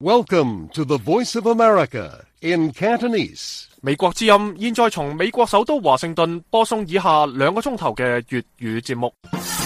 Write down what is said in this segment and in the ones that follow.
Welcome to the Voice of America in Cantonese. 美國之音現在從美國首都華盛頓播送以下2個鐘頭嘅粵語節目。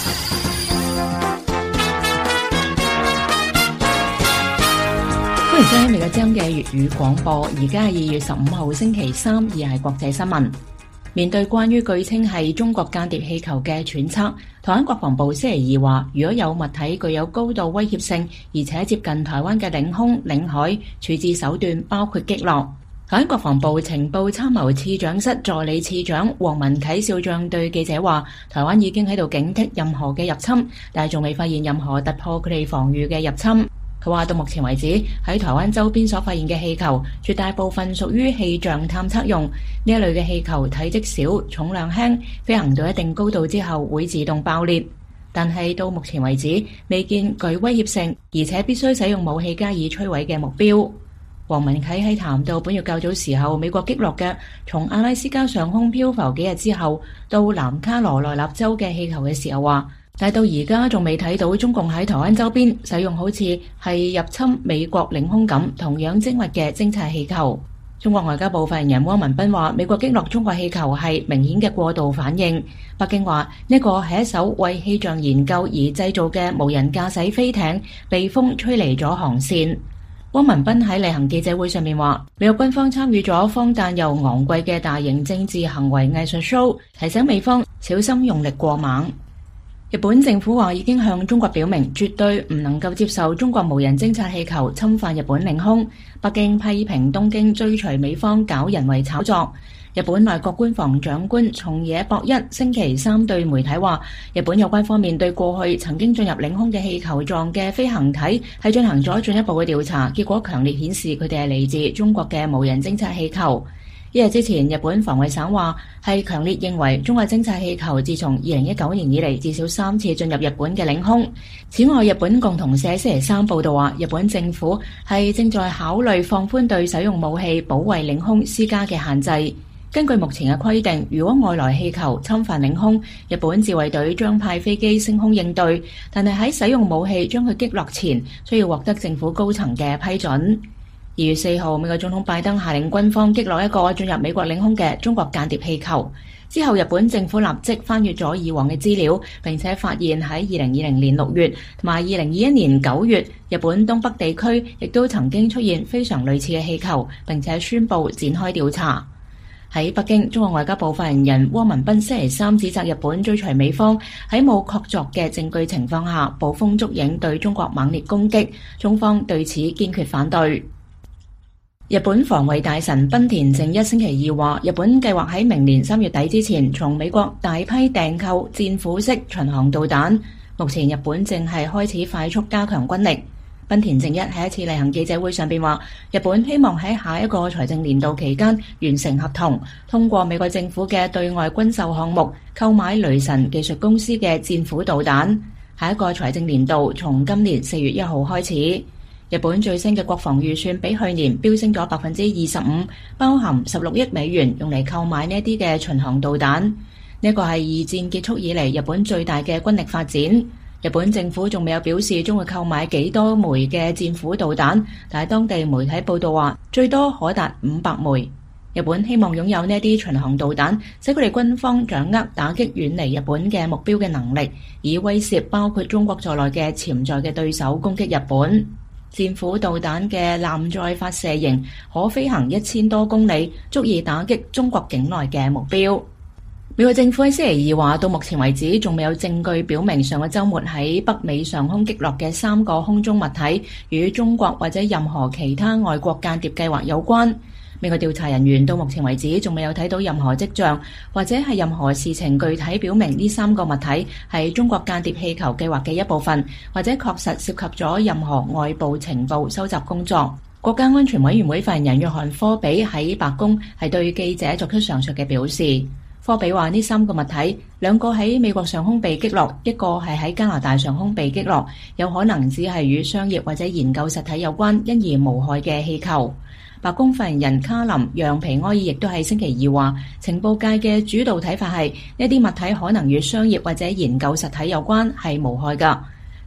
歡迎收聽美國之音嘅粵語廣播。而家係2月15號星期三，而係國際新聞。面對關於據稱係中國間諜氣球嘅揣測，台灣國防部星期二話，如果有物體具有高度威脅性，而且接近台灣嘅領空、領海，處置手段包括擊落。台灣國防部情報參謀次長室助理次長黃文啟少將對記者話，台灣已經喺度警惕任何嘅入侵，但係仲未發現任何突破佢哋防禦嘅入侵。佢話到目前為止，喺台灣周邊所發現嘅氣球，絕大部分屬於氣象探測用。呢一類嘅氣球體積小、重量輕，飛行到一定高度之後會自動爆裂。但係到目前為止，未見具威脅性，而且必須使用武器加以摧毀嘅目標。黃文啟喺談到本月較早時候美國擊落嘅從阿拉斯加上空漂浮幾日之後到南卡羅來納州嘅氣球嘅時候話，但到而家仲未睇到中共喺台灣周邊使用好似係入侵美國領空咁同樣精密嘅偵察氣球。中國外交部發言人汪文斌話，美國擊落中國氣球係明顯嘅過度反應。北京話呢個係一艘為氣象研究而製造嘅無人駕駛飛艇被風吹離咗航線。汪文斌喺例行記者會上面話，美國軍方參與咗荒誕又昂貴嘅大型政治行為藝術 show， 提醒美方小心用力過猛。日本政府話已經向中國表明，絕對唔能夠接受中國無人偵察氣球侵犯日本領空。北京批評東京追隨美方搞人為炒作。日本內閣官房長官松野博一星期三對媒體話，日本有關方面對過去曾經進入領空嘅氣球狀嘅飛行體係進行咗進一步嘅調查，結果強烈顯示佢哋係嚟自中國嘅無人偵察氣球。一日之前，日本防衛省話係強烈認為中國偵察氣球自從2019年以嚟至少3次進入日本嘅領空。此外，日本共同社星期三報道話，日本政府係正在考慮放寬對使用武器保衛領空施加嘅限制。根據目前嘅規定，如果外來氣球侵犯領空，日本自衛隊將派飛機升空應對，但係喺使用武器將佢擊落前，需要獲得政府高層嘅批准。2月4號，美國總統拜登下令軍方擊落一個進入美國領空嘅中國間諜氣球。之後，日本政府立即翻閱咗以往嘅資料，並且發現喺2020年6月同埋2021年9月，日本東北地區亦都曾經出現非常類似嘅氣球，並且宣布展開調查。喺北京，中國外交部發言人汪文斌星期三指責日本追隨美方喺冇確鑿嘅證據情況下捕風捉影對中國猛烈攻擊，中方對此堅決反對。日本防衛大臣濱田正一星期二話，日本計劃喺明年3月底之前從美國大批訂購戰斧式巡航導彈。目前日本正係開始快速加強軍力。濱田正一喺一次例行記者會上邊話，日本希望喺下一個財政年度期間完成合同，通過美國政府嘅對外軍售項目購買雷神技術公司嘅戰斧導彈。下一個財政年度從今年4月1號開始。日本最新嘅國防預算比去年飆升咗25%，包含16億美元用嚟購買呢一啲嘅巡航導彈。呢個係二戰結束以嚟日本最大嘅軍力發展。日本政府仲未有表示將會購買幾多枚嘅戰斧導彈，但係當地媒體報道話最多可達500枚。日本希望擁有呢一啲巡航導彈，使佢哋軍方掌握打擊遠離日本嘅目標嘅能力，以威懾包括中國在內嘅潛在嘅對手攻擊日本。戰斧導彈嘅艦載發射型可飛行1000多公里，足以打擊中國境內嘅目標。美國政府喺星期二話，到目前為止仲未有證據表明上個週末喺北美上空擊落嘅3個空中物體與中國或者任何其他外國間諜計劃有關。美國調查人員到目前為止仲未有睇到任何跡象，或者係任何事情具體表明呢3個物體係中國間諜氣球計劃嘅一部分，或者確實涉及咗任何外部情報收集工作。國家安全委員會發言人約翰科比喺白宮係對記者作出上述嘅表示。科比話呢3個物體，2個喺美國上空被擊落，1個係喺加拿大上空被擊落，有可能只係與商業或者研究實體有關，因而無害嘅氣球。白宮發言人卡林讓皮埃爾亦都係星期二話，情報界嘅主導睇法係呢啲物體可能與商業或者研究實體有關，係無害㗎。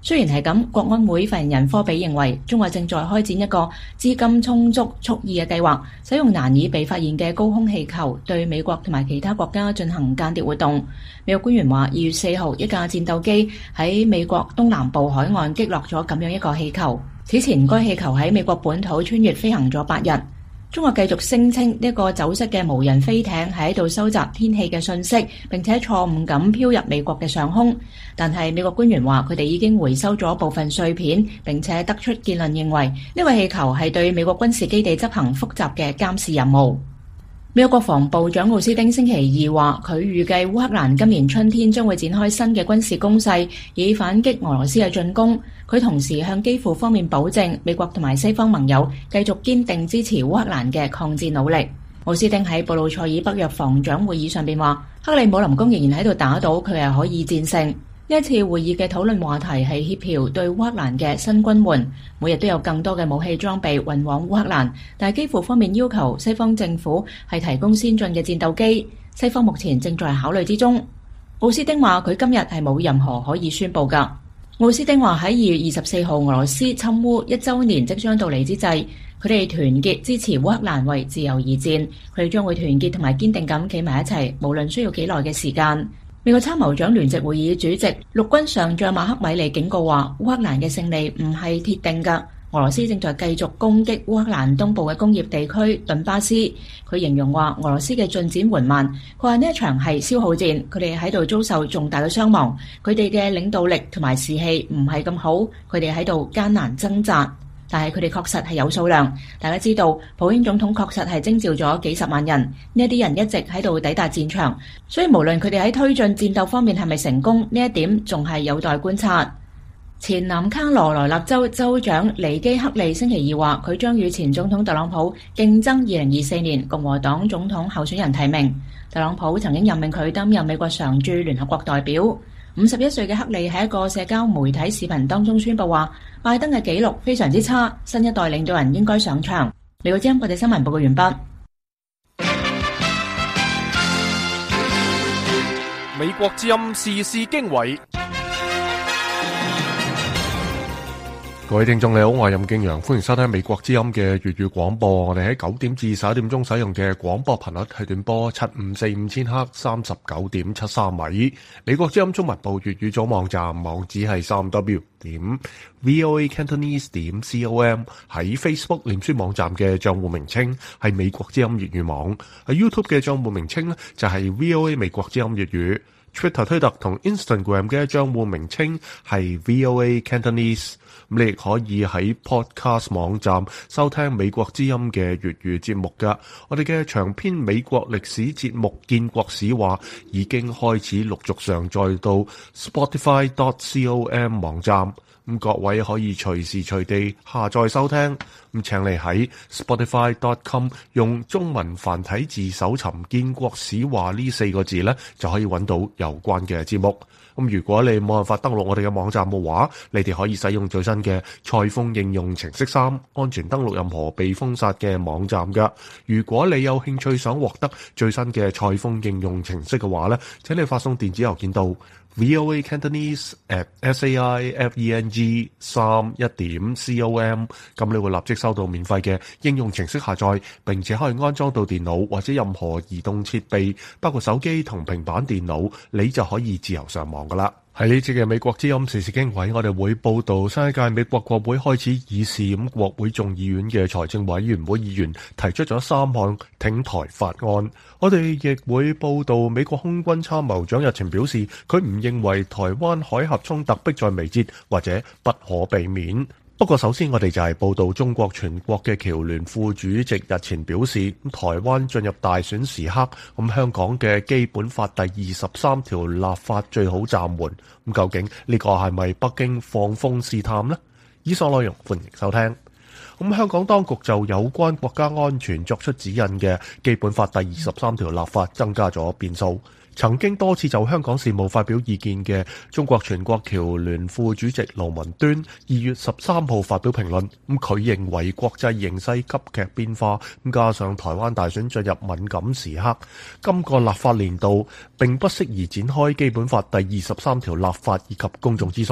雖然係咁，國安會發言人科比認為，中國正在開展一個資金充足、蓄意嘅計劃，使用難以被發現嘅高空氣球對美國同埋其他國家進行間諜活動。美國官員話，2月4號，一架戰鬥機喺美國東南部海岸擊落咗咁樣一個氣球。此前，該氣球喺美國本土穿越飛行咗8日。中國繼續聲稱呢個走失嘅無人飛艇係喺度收集天氣嘅信息，並且錯誤咁飄入美國嘅上空。但係美國官員話，佢哋已經回收咗部分碎片，並且得出結論，認為呢個氣球係對美國軍事基地執行複雜嘅監視任務。美國國防部長奧斯汀星期二話，佢預計烏克蘭今年春天將會展開新嘅軍事攻勢，以反擊俄羅斯嘅進攻。佢同時向基輔方面保證，美國同埋西方盟友繼續堅定支持烏克蘭嘅抗戰努力。奧斯汀喺布魯塞爾北約防長會議上邊話，克里姆林宮仍然喺度打倒，佢係可以戰勝。呢一次會議嘅討論話題係協調對烏克蘭嘅新軍援，每日都有更多嘅武器裝備運往烏克蘭，但係基輔方面要求西方政府係提供先進嘅戰鬥機，西方目前正在考慮之中。奧斯汀話佢今日係冇任何可以宣佈㗎。奧斯汀話喺2月24號俄羅斯侵烏1週年即將到嚟之際，佢哋團結支持烏克蘭為自由而戰，佢哋將會團結同埋堅定咁企埋一齊，無論需要幾耐嘅時間。美國參謀長聯席會議主席陸軍上將馬克米利警告話，烏克蘭嘅勝利唔係鐵定㗎。俄羅斯正在繼續攻擊烏克蘭東部嘅工業地區頓巴斯。佢形容話俄羅斯嘅進展緩慢，佢話呢一場係消耗戰，佢哋喺度遭受重大嘅傷亡，佢哋嘅領導力同埋士氣唔係咁好，佢哋喺度艱難掙扎。但係佢哋確實係有數量，大家知道普京總統確實係徵召咗幾十萬人，呢一啲人一直喺度抵達戰場，所以無論佢哋喺推進戰鬥方面係咪成功，呢一點仲係有待觀察。前南卡羅來納州州長尼基克利星期二話，佢將與前總統特朗普競爭2024年共和黨總統候選人提名。特朗普曾經任命佢擔任美國常駐聯合國代表。51歲嘅克利喺一個社交媒體視頻當中宣佈話，拜登嘅紀錄非常之差，新一代領導人應該上場。美國之音國際新聞報告完畢。 美國之音時事經緯。 各位聽眾你好，我係任敬陽，歡迎收聽美國之音嘅粵語廣播。我哋喺9點至11點鐘使用嘅廣播頻率係短波7545千赫 39.73 米。美國之音中文部粵語組網站網址係 3w.voacantonese.com。 喺 Facebook 臉書網站嘅賬戶名稱係美國之音粵語網。喺 YouTube 嘅賬戶名稱呢就係 VOA 美國之音粵語。Twitter 推特同 Instagram 嘅賬戶名稱係 VOA Cantonese。咁你亦可以喺 Podcast 網站收聽美國之音嘅粵語節目㗎。我哋嘅長篇美國歷史節目《建國史話》已經開始陸續上載到 Spotify.com 網站。咁各位可以隨時隨地下載收聽。咁請你喺 Spotify.com 用中文繁體字搜尋《建國史話》呢4個字呢，就可以揾到有關嘅節目。咁如果你冇辦法登錄我哋嘅網站嘅話，你哋可以使用最新嘅蔡豐應用程式3，安全登錄任何被封殺嘅網站㗎。如果你有興趣想獲得最新嘅蔡豐應用程式嘅話呢，請你發送電子郵件到voacantonese@saifeng31.com， 咁你會立即收到免費嘅應用程式下載，並且可以安裝到電腦或者任何移動設備，包括手機同平板電腦，你就可以自由上網噶啦。喺呢次嘅美國之音時事經緯，我哋會報道新一屆美國國會開始議事，咁國會眾議院嘅財政委員會議員提出咗3項挺台法案。我哋亦會報道美國空軍參謀長日前表示，佢唔認為台灣海峽衝突迫在眉睫或者不可避免。不過首先我哋就係報道中國全國嘅僑聯副主席日前表示，台灣進入大選時刻，咁香港嘅基本法第23條立法最好暫緩。咁究竟呢個係咪北京放風試探呢？以上內容歡迎收聽。咁香港當局就有關國家安全作出指引嘅基本法第23條立法增加咗變數。曾經多次就香港事務發表意見嘅中國全國僑聯副主席盧文端2月13號發表評論，咁佢認為國際形勢急劇變化，加上台灣大選進入敏感時刻，今個立法年度並不適宜展開基本法第23條立法以及公眾諮詢。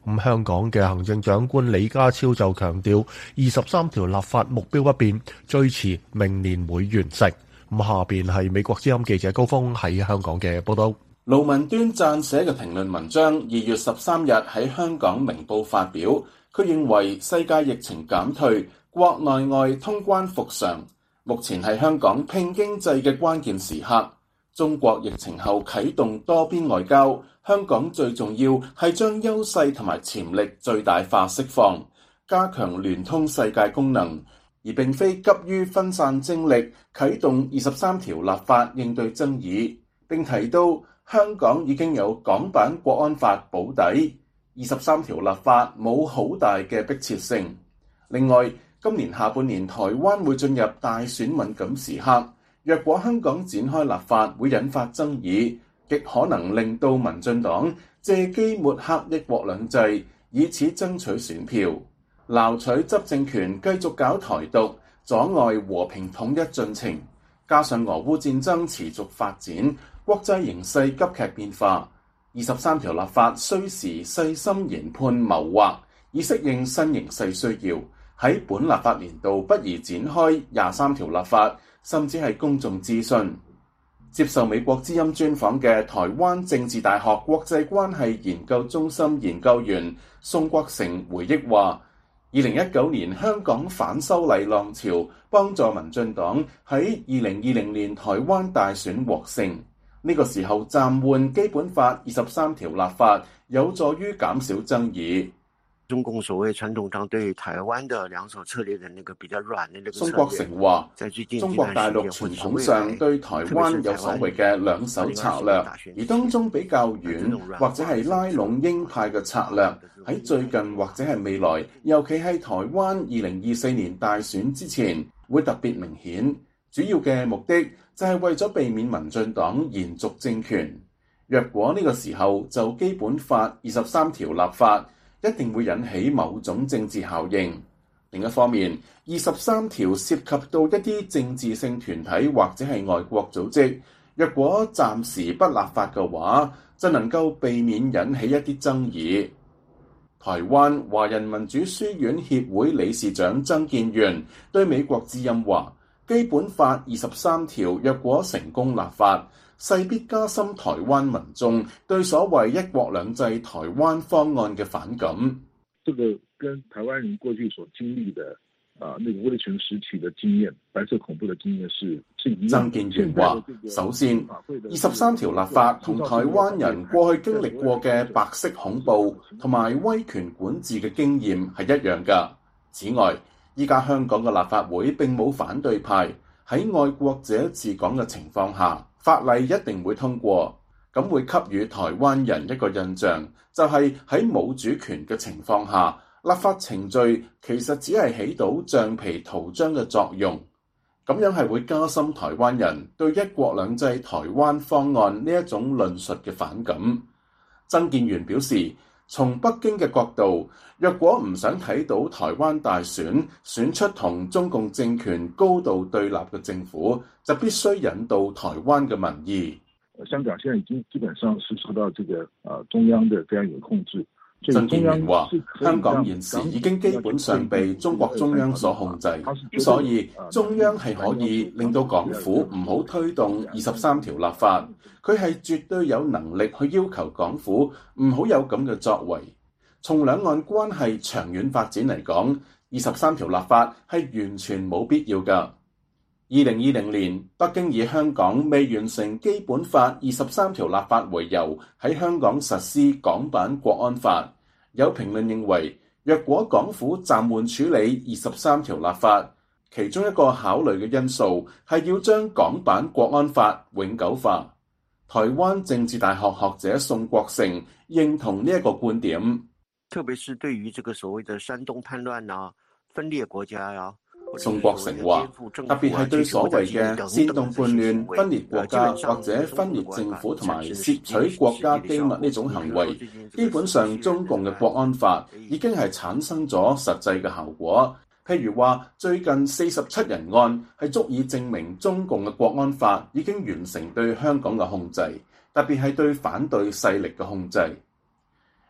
香港嘅行政長官李家超就強調，23條立法目標不變，最遲明年會完成。下邊係美國之音記者高峰喺香港嘅報道。 盧文端撰寫嘅評論文章2月13日喺香港明報發表，佢認為世界疫情減退，國內外通關復常，目前係香港拼經濟嘅關鍵時刻。中國疫情後啟動多邊外交，香港最重要係將優勢同埋潛力最大化釋放，加強聯通世界功能，而並非急於分散精力啟動23條立法應對爭議。並提到香港已經有港版國安法保底，23條立法冇好大嘅迫切性。另外，今年下半年台灣會進入大選敏感時刻。若果香港展開立法會引發爭議，極可能令到民進黨借機抹黑一國兩制，以此爭取選票，撈取執政權，繼續搞台獨，阻礙和平統一進程。加上俄烏戰爭持續發展，國際形勢急劇變化，23條立法需時細心研判謀劃，以適應新形勢需要。喺本立法年度不宜展開23條立法，甚至係公眾諮詢。接受美國之音專訪嘅台灣政治大學國際關係研究中心研究員宋國成回憶話，2019年香港反修例浪潮幫助民進黨喺2020年台灣大選獲勝，呢個時候暫緩基本法23條立法，有助於減少爭議。 中共所謂傳統上對台灣的兩手策略的那個比較軟的那個策略。 宋國成話，中國大陸傳統上對台灣有所謂嘅兩手策略，而當中比較軟或者係拉攏鷹派嘅策略，喺最近或者係未來，尤其係台灣2024年大選之前，會特別明顯。主要嘅目的就係為咗避免民進黨延續政權。若果呢個時候就基本法23條立法，一定會引起某種政治效應。另一方面，23條涉及到一啲政治性團體或者係外國組織，若果暫時不立法嘅話，就能夠避免引起一啲爭議。台灣華人民主書院協會理事長曾建元對美國之音話，基本法23條若果成功立法，勢必加深台灣民眾對所謂一國兩制台灣方案嘅反感。 這個跟台灣人過去所經歷的那個威權時期的經驗、白色恐怖的經驗是一樣。 曾建元話，首先23條立法同台灣人過去經歷過嘅白色恐怖同埋威權管治嘅經驗係一樣㗎。此外，依家香港嘅立法會並冇反對派，喺愛國者治港嘅情況下，法例一定會通過，咁會給予台灣人一個印象，就係喺冇主權嘅情況下，立法程序其實只係起到橡皮圖章嘅作用。咁樣係會加深台灣人對一國兩制台灣方案呢一種論述嘅反感。曾建元表示，從北京嘅角度，若果唔想睇到台灣大選選出同中共政權高度對立嘅政府，就必須引導台灣嘅民意。 香港現在已經基本上是受到這個中央的這樣一個控制。 曾建元話，香港現時已經基本上被中國中央所控制，所以中央係可以令到港府唔好推動23條立法。佢係絕對有能力去要求港府唔好有咁嘅作為。從兩岸關係長遠發展嚟講，23條立法係完全冇必要㗎。2020年，北京以香港未完成基本法23條立法為由，喺香港實施港版國安法。有評論認為，若果港府暫緩處理23條立法，其中一個考慮嘅因素係要將港版國安法永久化。台灣政治大學學者宋國成認同呢一個觀點， 特別是對於這個所謂的煽動叛亂啊、分裂國家啊。 宋國成話，特別係對所謂嘅煽動叛亂、分裂國家或者分裂政府同埋竊取國家機密呢種行為，基本上中共嘅國安法已經係產生咗實際嘅效果。譬如話，最近47人案係足以證明中共嘅國安法已經完成對香港嘅控制，特別係對反對勢力嘅控制。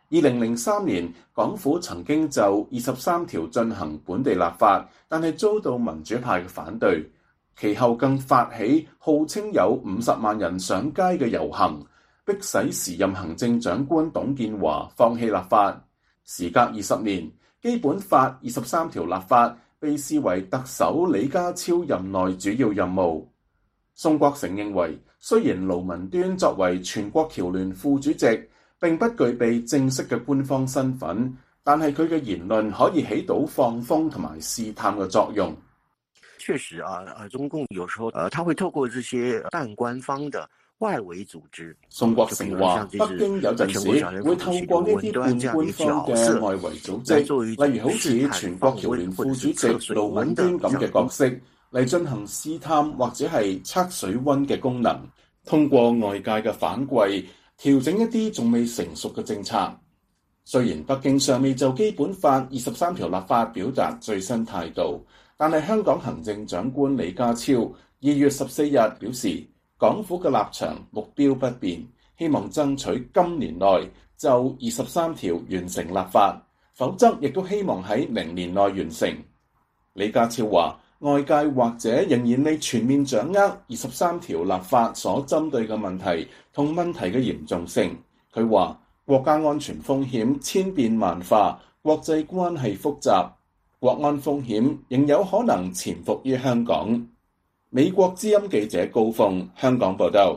2003年，港府曾經就23條進行本地立法，但係遭到民主派嘅反對。其後更發起號稱有50萬人上街嘅遊行，迫使時任行政長官董建華放棄立法。時隔20年，基本法23條立法被視為特首李家超任內主要任務。宋國成認為，雖然盧文端作為全國僑聯副主席並不具備正式嘅官方身份，但係佢嘅言論可以起到放風同埋試探嘅作用。 確實啊，中共有時候他會透過這些半官方的外圍組織。 宋國成話，北京有陣時會透過呢啲半官方嘅外圍組織，例如好似全國僑聯副主席盧文端咁嘅角色，嚟進行試探或者係測水溫嘅功能，通過外界嘅反饋調整一啲仲未成熟嘅政策。雖然北京尚未就基本法23條立法表達最新態度，但係香港行政長官李家超2月14日表示，港府嘅立場目標不變，希望爭取今年內就23條完成立法，否則亦都希望喺明年內完成。李家超話，外界或者仍然未全面掌握23條立法所針對嘅問題同問題嘅嚴重性。佢話，國家安全風險千變萬化，國際關係複雜，國安風險仍有可能潛伏於香港。美國之音記者高鳳香港報道。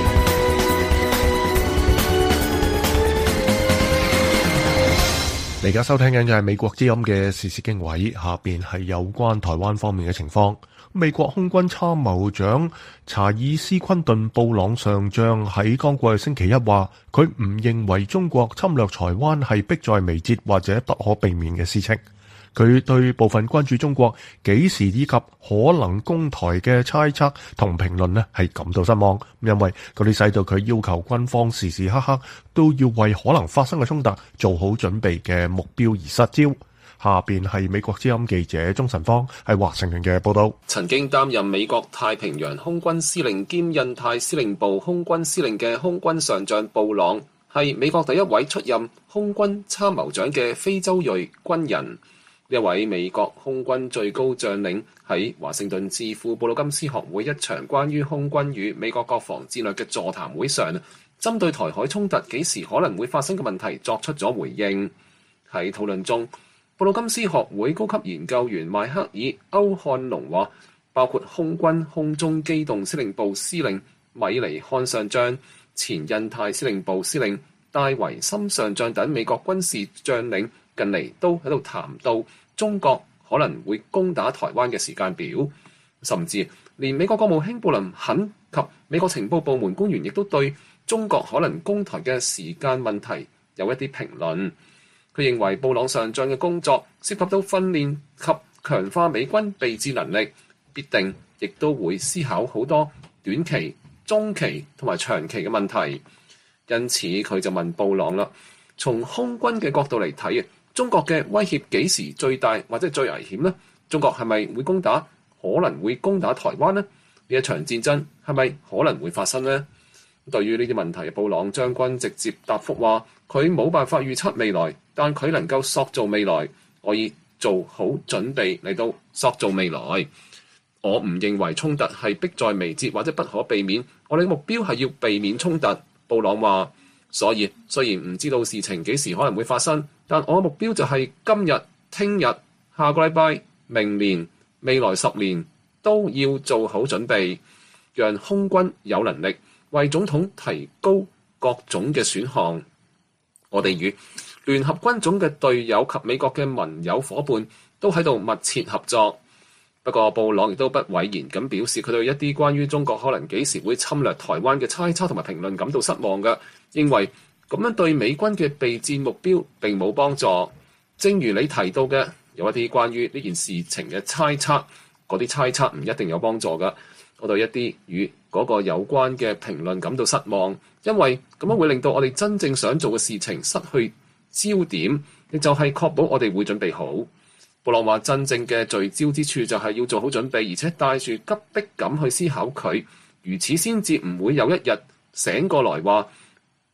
你而家收聽緊嘅係美國之音嘅時事經緯，下邊係有關台灣方面嘅情況。美國空軍參謀長查爾斯昆頓布朗上將喺剛過去星期一話，佢唔認為中國侵略台灣係迫在眉睫或者不可避免嘅事情。佢對部分關注中國幾時以及可能攻台嘅猜測同評論呢係感到失望，因為嗰啲使到佢要求軍方時時刻刻都要為可能發生嘅衝突做好準備嘅目標而失焦。下邊係美國之音記者鍾晨芳喺華盛頓嘅報道。 曾經擔任美國太平洋空軍司令兼印太司令部空軍司令嘅空軍上將布朗，係美國第一位出任空軍參謀長嘅非洲裔軍人。一位美國空軍最高將領喺華盛頓智庫布魯金斯學會一場關於空軍與美國國防戰略嘅座談會上，針對台海衝突幾時可能會發生嘅問題作出咗回應。喺討論中，布魯金斯學會高級研究員邁克爾·歐漢龍話，包括空軍空中機動司令部司令米尼漢上將、前印太司令部司令戴維森上將等美國軍事將領近嚟都喺度談到中國可能會攻打台灣嘅時間表，甚至連美國國務卿布林肯及美國情報部門官員亦都對中國可能攻台嘅時間問題有一啲評論。佢認為布朗上將嘅工作涉及到訓練及強化美軍備戰能力，必定亦都會思考好多短期、中期同埋長期嘅問題。因此佢就問布朗啦，從空軍嘅角度嚟睇，中國嘅威脅幾時最大或者最危險呢？中國係咪會攻打？可能會攻打台灣呢？呢一場戰爭係咪可能會發生呢？對於呢啲問題，布朗將軍直接答覆話：佢冇辦法預測未來，但佢能夠塑造未來，可以做好準備嚟到塑造未來。我唔認為衝突係迫在眉睫或者不可避免，我哋嘅目標係要避免衝突。布朗話：所以雖然唔知道事情幾時可能會發生，但我嘅目標就係今日、聽日、下個禮拜、明年、未來10年都要做好準備，讓空軍有能力為總統提高各種嘅選項。我哋與聯合軍種嘅隊友及美國嘅盟友夥伴都喺度密切合作。不過布朗亦都不諱言咁表示，佢對一啲關於中國可能幾時會侵略台灣嘅猜測同埋評論感到失望嘅，認為咁樣對美軍嘅備戰目標並冇幫助。正如你提到嘅，有一啲關於呢件事情嘅猜測，嗰啲猜測唔一定有幫助㗎。我對一啲與嗰個有關嘅評論感到失望，因為咁樣會令到我哋真正想做嘅事情失去焦點，亦就係確保我哋會準備好。布朗話：真正嘅聚焦之處就係要做好準備，而且帶住急迫感去思考佢，如此先至唔會有一日醒過來話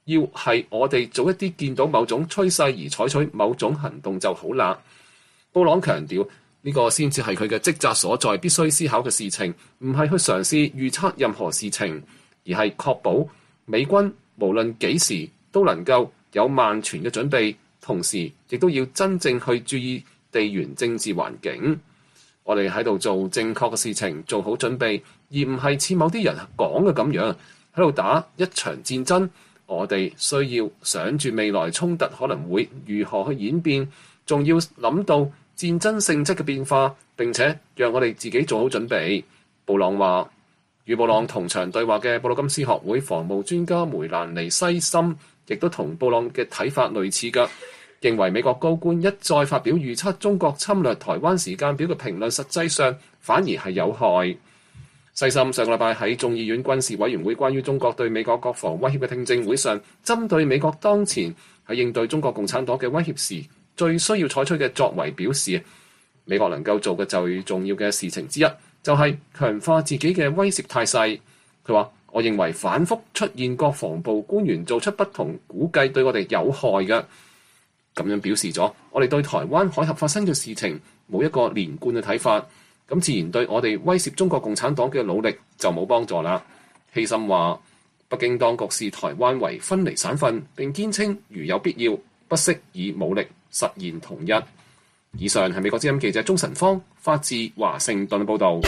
要係我哋早一啲見到某種趨勢而採取某種行動就好啦。布朗強調呢個先至係佢嘅職責所在，必須思考嘅事情，唔係去嘗試預測任何事情，而係確保美軍無論幾時都能夠有萬全嘅準備，同時亦都要真正去注意地緣政治環境。我哋喺度做正確嘅事情，做好準備，而唔係似某啲人講嘅咁樣喺度打一場戰爭。我哋需要想住未來衝突可能會如何去演變，仲要諗到戰爭性質嘅變化，並且讓我哋自己做好準備。布朗話，與布朗同場對話嘅布魯金斯學會防務專家梅蘭尼西森亦都同布朗嘅睇法類似㗎，認為美國高官一再發表預測中國侵略台灣時間表嘅評論，實際上反而係有害。西森上個禮拜喺眾議院軍事委員會關於中國對美國國防威脅嘅聽證會上，針對美國當前喺應對中國共產黨嘅威脅時最需要採取嘅作為表示，美國能夠做嘅最重要嘅事情之一就係強化自己嘅威懾態勢。佢話，我認為反覆出現國防部官員做出不同估計對我哋有害嘅，咁樣表示咗我哋對台灣海峽發生嘅事情冇一個連貫嘅睇法，咁自然對我哋威懾中國共產黨嘅努力就冇幫助啦。希森話，北京當局視台灣為分離省份，並堅稱如有必要，不惜以武力實現統一。以上係美國之音記者鍾晨芳發自華盛頓報導。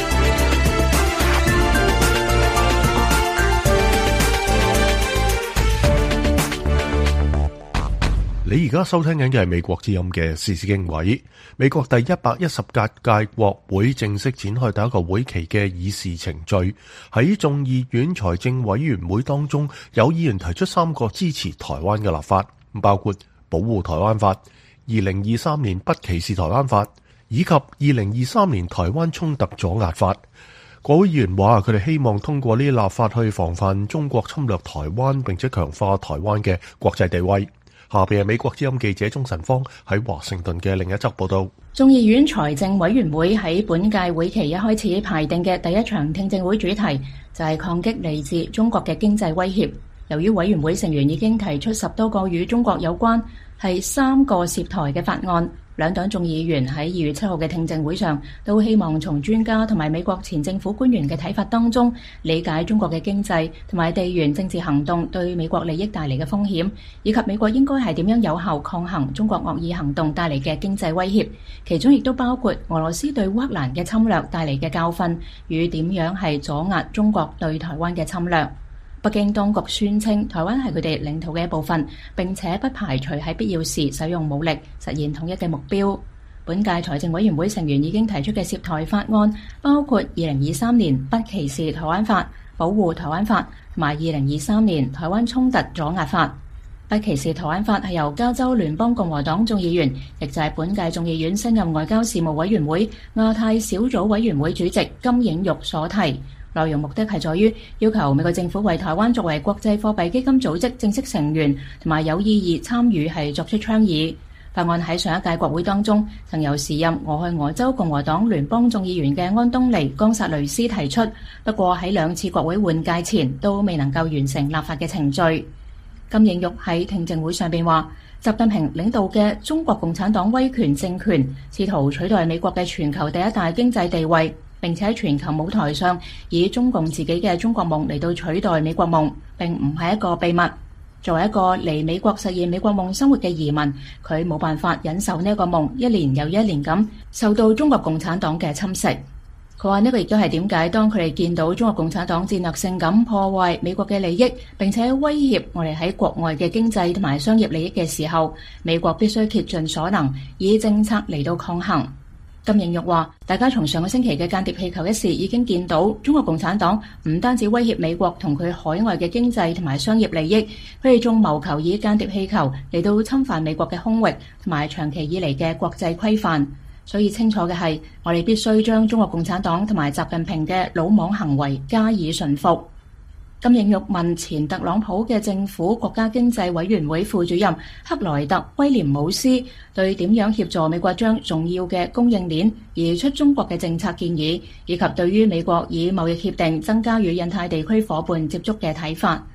你而家收聽緊嘅係美國之音嘅時事經緯。美國第110屆國會正式展開第一個會期嘅議事程序。喺眾議院財政委員會當中，有議員提出3個支持台灣嘅立法，包括保護台灣法、2023年不歧視台灣法以及2023年台灣衝突阻壓法。國會議員話佢哋希望通過呢啲立法去防範中國侵略台灣，並且強化台灣嘅國際地位。下邊係美國之音記者鍾晨芳喺華盛頓嘅另一則報道。 眾議院財政委員會喺本屆會期一開始排定嘅第一場聽證會主題就係抗擊嚟自中國嘅經濟威脅。由於委員會成員已經提出10多個與中國有關係3個涉台嘅法案，兩黨眾議員喺2月7號嘅聽證會上都希望從專家同埋美國前政府官員嘅睇法當中理解中國嘅經濟同埋地緣政治行動對美國利益帶嚟嘅風險，以及美國應該係點樣有效抗衡中國惡意行動帶嚟嘅經濟威脅，其中亦都包括俄羅斯對烏克蘭嘅侵略帶嚟嘅教訓與點樣係阻壓中國對台灣嘅侵略。北京當局宣稱台灣係佢哋領土嘅一部分，並且不排除喺必要時使用武力實現統一嘅目標。本屆財政委員會成員已經提出嘅涉台法案包括2023年不歧視台灣法、保護台灣法同埋2023年台灣衝突阻壓法。不歧視台灣法係由加州聯邦共和黨眾議員，亦就係本屆眾議院新任外交事務委員會亞太小組委員會主席金映玉所提。內容目的係在於要求美國政府為台灣作為國際貨幣基金組織正式成員同埋有意義參與係作出倡議。法案喺上一屆國會當中曾由時任俄亥俄州共和黨聯邦眾議員嘅安東尼·岡薩雷斯提出，不過喺2次國會換屆前都未能夠完成立法嘅程序。金映玉喺聽證會上邊話，習近平領導嘅中國共產黨威權政權試圖取代美國嘅全球第一大經濟地位，並且喺全球舞台上以中共自己嘅中國夢嚟到取代美國夢，並唔係一個秘密。作為一個嚟美國實現美國夢生活嘅移民，佢冇辦法忍受呢一個夢一年又一年咁受到中國共產黨嘅侵蝕。佢話呢個亦都係點解當佢哋見到中國共產黨戰略性咁破壞美國嘅利益，並且威脅我哋喺國外嘅經濟同埋商業利益嘅時候，美國必須竭盡所能以政策嚟到抗衡。金映玉話，大家從上個星期嘅間諜氣球一事已經見到，中國共產黨唔單止威脅美國同佢海外嘅經濟同埋商業利益，佢哋仲謀求以間諜氣球嚟到侵犯美國嘅空域同埋長期以嚟嘅國際規範。所以清楚嘅係，我哋必須將中國共產黨同埋習近平嘅魯莽行為加以馴服。金映玉問前特朗普嘅政府國家經濟委員會副主任克萊特·威廉姆斯對點樣協助美國將重要嘅供應鏈移出中國嘅政策建議，以及對於美國以貿易協定增加與印太地區夥伴接觸嘅睇法。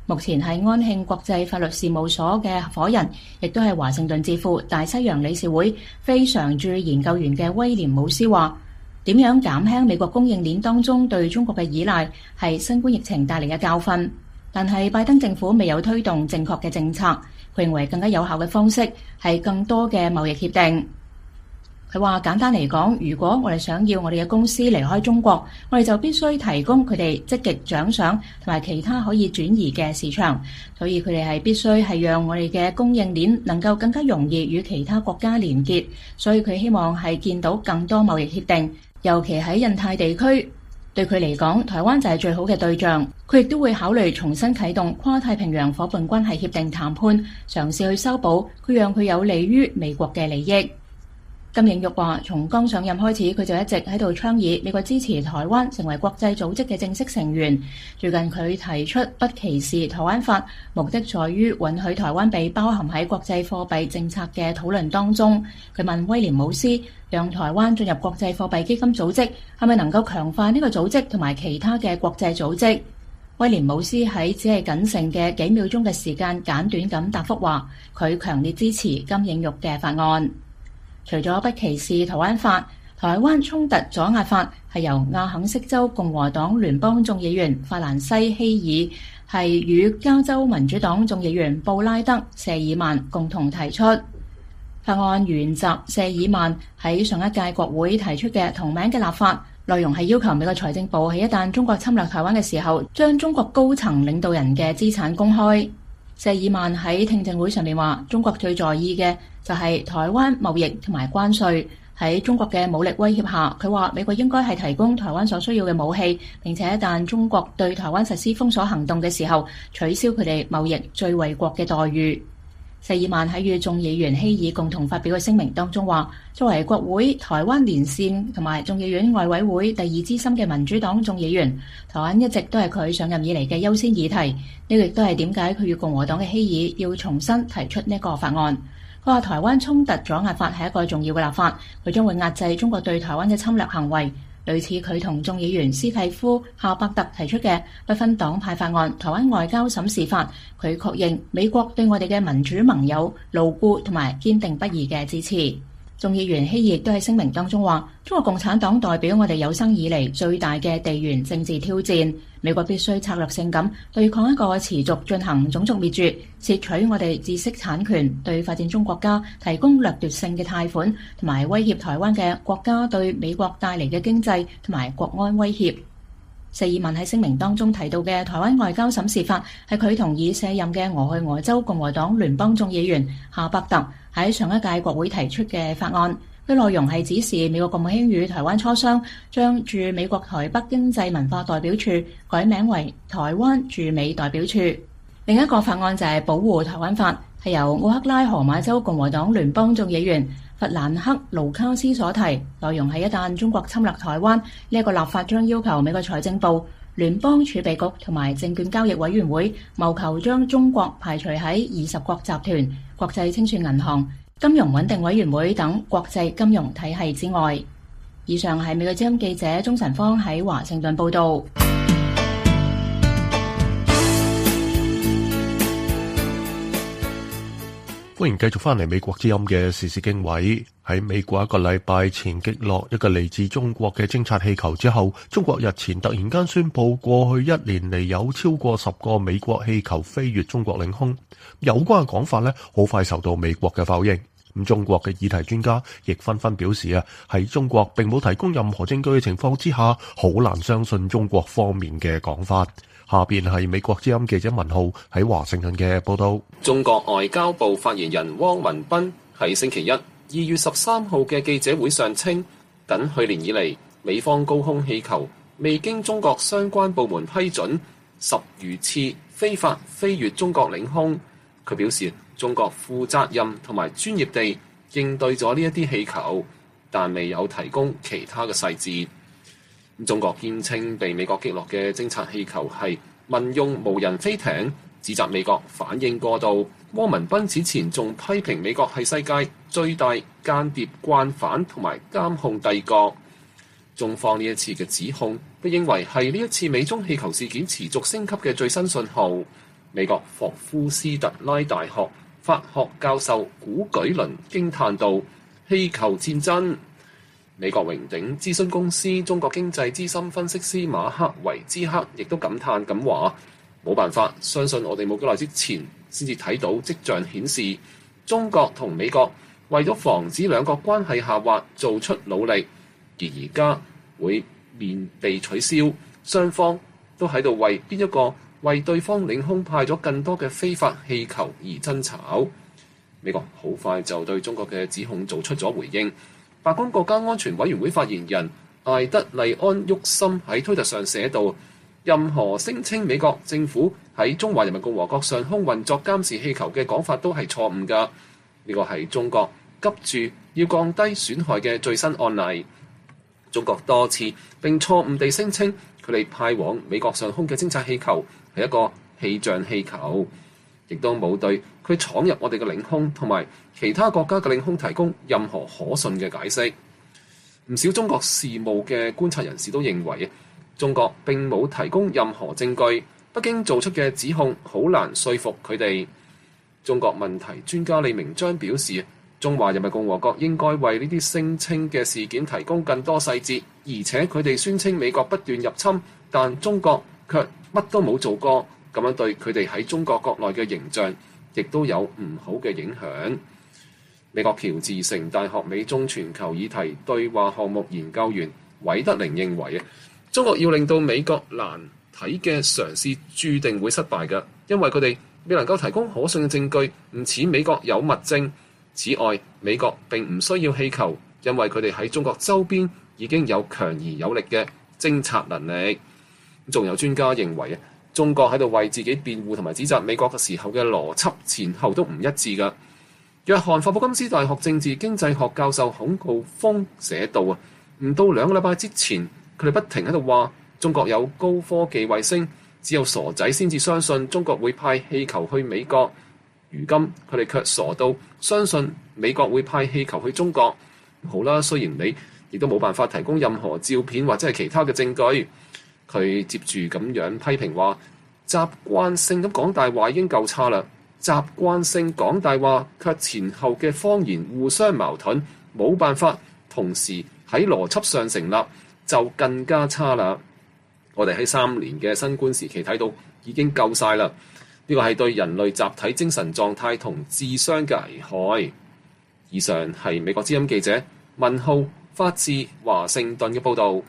目前係安慶國際法律事務所嘅合夥人，亦都係華盛頓智庫大西洋理事會非常駐研究員嘅威廉姆斯話：點樣減輕美國供應鏈當中對中國嘅依賴係新冠疫情帶嚟嘅教訓，但係拜登政府未有推動正確嘅政策。佢認為更加有效嘅方式係更多嘅貿易協定。佢話簡單嚟講，如果我哋想要我哋嘅公司離開中國，我哋就必須提供佢哋積極獎賞同埋其他可以轉移嘅市場，所以佢哋係必須係讓我哋嘅供應鏈能夠更加容易與其他國家連結，所以佢希望係見到更多貿易協定，尤其喺印太地區。對佢嚟講，台灣就係最好嘅對象。佢亦都會考慮重新啟動跨太平洋夥伴關係協定談判，嘗試去修補佢，讓佢有利於美國嘅利益。金映玉話：從剛上任開始，佢就一直喺度倡議美國支持台灣成為國際組織嘅正式成員。最近佢提出不歧視台灣法，目的在於允許台灣被包含喺國際貨幣政策嘅討論當中。佢問威廉姆斯，讓台灣進入國際貨幣基金組織係咪能夠強化呢個組織同埋其他嘅國際組織？威廉姆斯喺只係僅剩嘅幾秒鐘嘅時間簡短咁答覆話，佢強烈支持金映玉嘅法案。除咗不歧視台灣法，台灣衝突阻壓法係由亞肯色州共和黨聯邦眾議員法蘭西希爾係與加州民主黨眾議員布拉德謝爾曼共同提出。法案沿襲謝爾曼喺上一屆國會提出嘅同名嘅立法，內容係要求美國財政部喺一旦中國侵略台灣嘅時候，將中國高層領導人嘅資產公開。謝爾曼喺聽證會上面話，中國最在意嘅就係台灣貿易同埋關稅。喺中國嘅武力威脅下，佢話美國應該係提供台灣所需要嘅武器，並且一旦中國對台灣實施封鎖行動嘅時候，取消佢哋貿易最惠國嘅待遇。謝爾曼喺與眾議員希爾共同發表嘅聲明當中話，作為國會台灣連線同埋眾議院外委會第二資深嘅民主黨眾議員，台灣一直都係佢上任以嚟嘅優先議題。呢個亦都係點解佢與共和黨嘅希爾要重新提出呢個法案。佢話台灣衝突阻壓法係一個重要嘅立法，佢將會壓制中國對台灣嘅侵略行為。類似佢同眾議員斯蒂夫夏伯特提出嘅不分黨派法案台灣外交審視法，佢確認美國對我哋嘅民主盟友牢固同埋堅定不移嘅支持。眾議員希爾亦都喺聲明當中話，中國共產黨代表我哋有生以嚟最大嘅地緣政治挑戰，美國必須策略性咁對抗一個持續進行種族滅絕、竊取我哋知識產權、對發展中國家提供掠奪性嘅貸款同埋威脅台灣嘅國家對美國帶嚟嘅經濟同埋國安威脅。謝爾曼喺聲明當中提到嘅台灣外交審視法係佢同已卸任嘅俄亥俄州共和黨聯邦眾議員夏伯特喺上一屆國會提出嘅法案。佢內容係指示美國國務卿與台灣磋商，將駐美國台北經濟文化代表處改名為台灣駐美代表處。另一個法案就係保護台灣法，係由奧克拉荷馬州共和黨聯邦眾議員弗蘭克盧卡斯所提，內容係一旦中國侵略台灣，呢一個立法將要求美國財政部、聯邦儲備局同埋證券交易委員會謀求將中國排除喺20國集團、國際清算銀行、金融穩定委員會等國際金融體系之外。以上係美國之音記者鍾晨芳喺華盛頓報導。 歡迎繼續翻嚟美國之音嘅時事經緯。喺美國一個禮拜前擊落一個嚟自中國嘅偵察氣球之後，中國日前突然間宣布過去1年嚟有超過10個美國氣球飛越中國領空。有關嘅講法呢，好快受到美國嘅否認。咁中國嘅議題專家亦紛紛表示喺中國並冇提供任何證據嘅情況之下，好難相信中國方面嘅講法。下邊係美國之音記者文浩喺華盛頓嘅報道。 中國外交部發言人汪文斌喺星期一2月13號嘅記者會上稱，僅去年以嚟，美方高空氣球未經中國相關部門批准10餘次非法飛越中國領空。佢表示，中國負責任同埋專業地應對咗呢一啲氣球，但未有提供其他嘅細節。中國堅稱被美國擊落嘅偵察氣球係民用無人飛艇，指責美國反應過度。汪文斌此前仲批評美國係世界最大間諜慣犯同埋監控帝國。中方呢一次嘅指控被認為係呢一次美中氣球事件持續升級嘅最新信號。 美國霍夫斯特拉大學法學教授古舉倫驚嘆道：氣球戰爭。美國榮鼎諮詢公司中國經濟資深分析師馬克維茲克亦都感嘆咁話：冇辦法，相信我哋冇幾耐之前先至睇到跡象顯示，中國同美國為咗防止兩國關係下滑做出努力，而家會面被取消，雙方都喺度為邊一個為對方領空派咗更多嘅非法氣球而爭吵。美國好快就對中國嘅指控做出咗回應。白宮國家安全委員會發言人艾德麗安沃森喺推特上寫道：任何聲稱美國政府喺中華人民共和國上空運作監視氣球嘅講法都係錯誤㗎。呢個係中國急住要降低損害嘅最新案例。中國多次並錯誤地聲稱佢哋派往美國上空嘅偵察氣球係一個氣象氣球，亦都冇對佢闖入我哋嘅領空同埋其他國家嘅領空提供任何可信嘅解釋。唔少中國事務嘅觀察人士都認為，中國並冇提供任何證據，北京做出嘅指控好難說服佢哋。中國問題專家李明章表示，中華人民共和國應該為呢啲聲稱嘅事件提供更多細節，而且佢哋宣稱美國不斷入侵，但中國卻乜都冇做過，咁樣對佢哋喺中國國內嘅形象亦都有唔好嘅影響。美國喬治城大學美中全球議題對話項目研究員韋德寧認為，中國要令到美國難睇嘅嘗試注定會失敗嘅，因為佢哋未能夠提供可信嘅證據，唔似美國有物證。此外，美國並唔需要氣球，因為佢哋喺中國周邊已經有強而有力嘅偵察能力。仲有專家認為，中國喺度為自己辯護同埋指責美國嘅時候嘅邏輯前後都唔一致㗎。約翰霍普金斯大學政治經濟學教授孔誥烽寫道：唔到2個禮拜之前，佢哋不停喺度話中國有高科技衛星，只有傻仔先至相信中國會派氣球去美國。如今佢哋卻傻到相信美國會派氣球去中國。好啦，雖然你亦都冇辦法提供任何照片或者係其他嘅證據，佢接住咁樣批評話：習慣性咁講大話已經夠差啦，習慣性講大話卻前後嘅謊言互相矛盾，冇辦法同時喺邏輯上成立，就更加差啦。我哋喺3年嘅新冠時期睇到已經夠晒啦。呢個係對人類集體精神狀態同智商嘅危害。以上係美國之音記者文浩發自華盛頓嘅報導。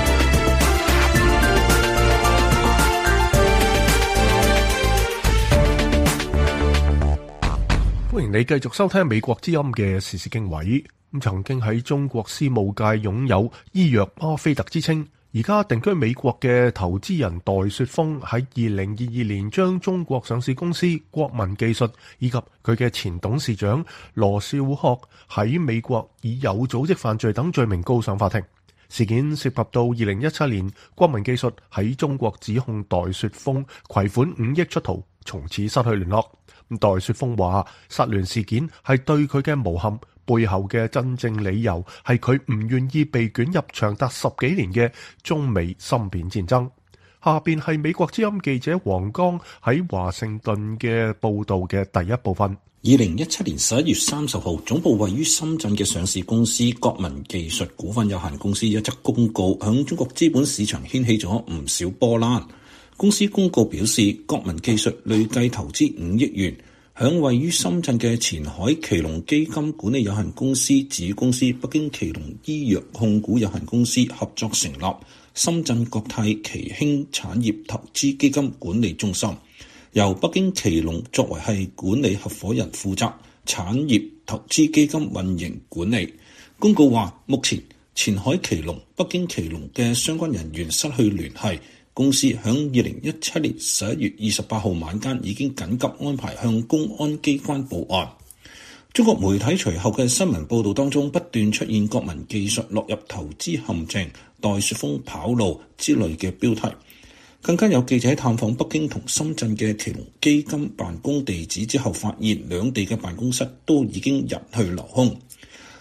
歡迎你繼續收聽美國之音嘅時事經緯。曾經喺中國私募界擁有醫藥巴菲特之稱，而家定居美國嘅投資人戴雪峰喺2022年將中國上市公司國民技術以及佢嘅前董事長羅少學喺美國以有組織犯罪等罪名告上法庭。事件涉及到2017年國民技術喺中國指控戴雪峰攜款5億出逃，從此失去聯絡。戴雪峰話失聯事件係對佢嘅誣陷，背後嘅真正理由係佢唔願意被捲入長達10幾年嘅中美芯片戰爭。下邊係美國之音記者黃江喺華盛頓嘅報道嘅第一部分。 2017年11月30號，總部位於深圳嘅上市公司國民技術股份有限公司一則公告響中國資本市場掀起咗唔少波瀾。公司公告表示，國民技術累計投資5億元，響位於深圳嘅前海奇隆基金管理有限公司子公司北京奇隆醫藥控股有限公司合作成立深圳國泰奇興產業投資基金管理中心，由北京奇隆作為係管理合夥人負責產業投資基金運營管理。公告話，目前前海奇隆、北京奇隆嘅相關人員失去聯繫。公司響2017年11月28號晚間已經緊急安排向公安機關報案。中國媒體隨後嘅新聞報道當中不斷出現國民技術落入投資陷阱、戴雪峰跑路之類嘅標題，更加有記者探訪北京同深圳嘅奇隆基金辦公地址之後，發現兩地嘅辦公室都已經人去樓空。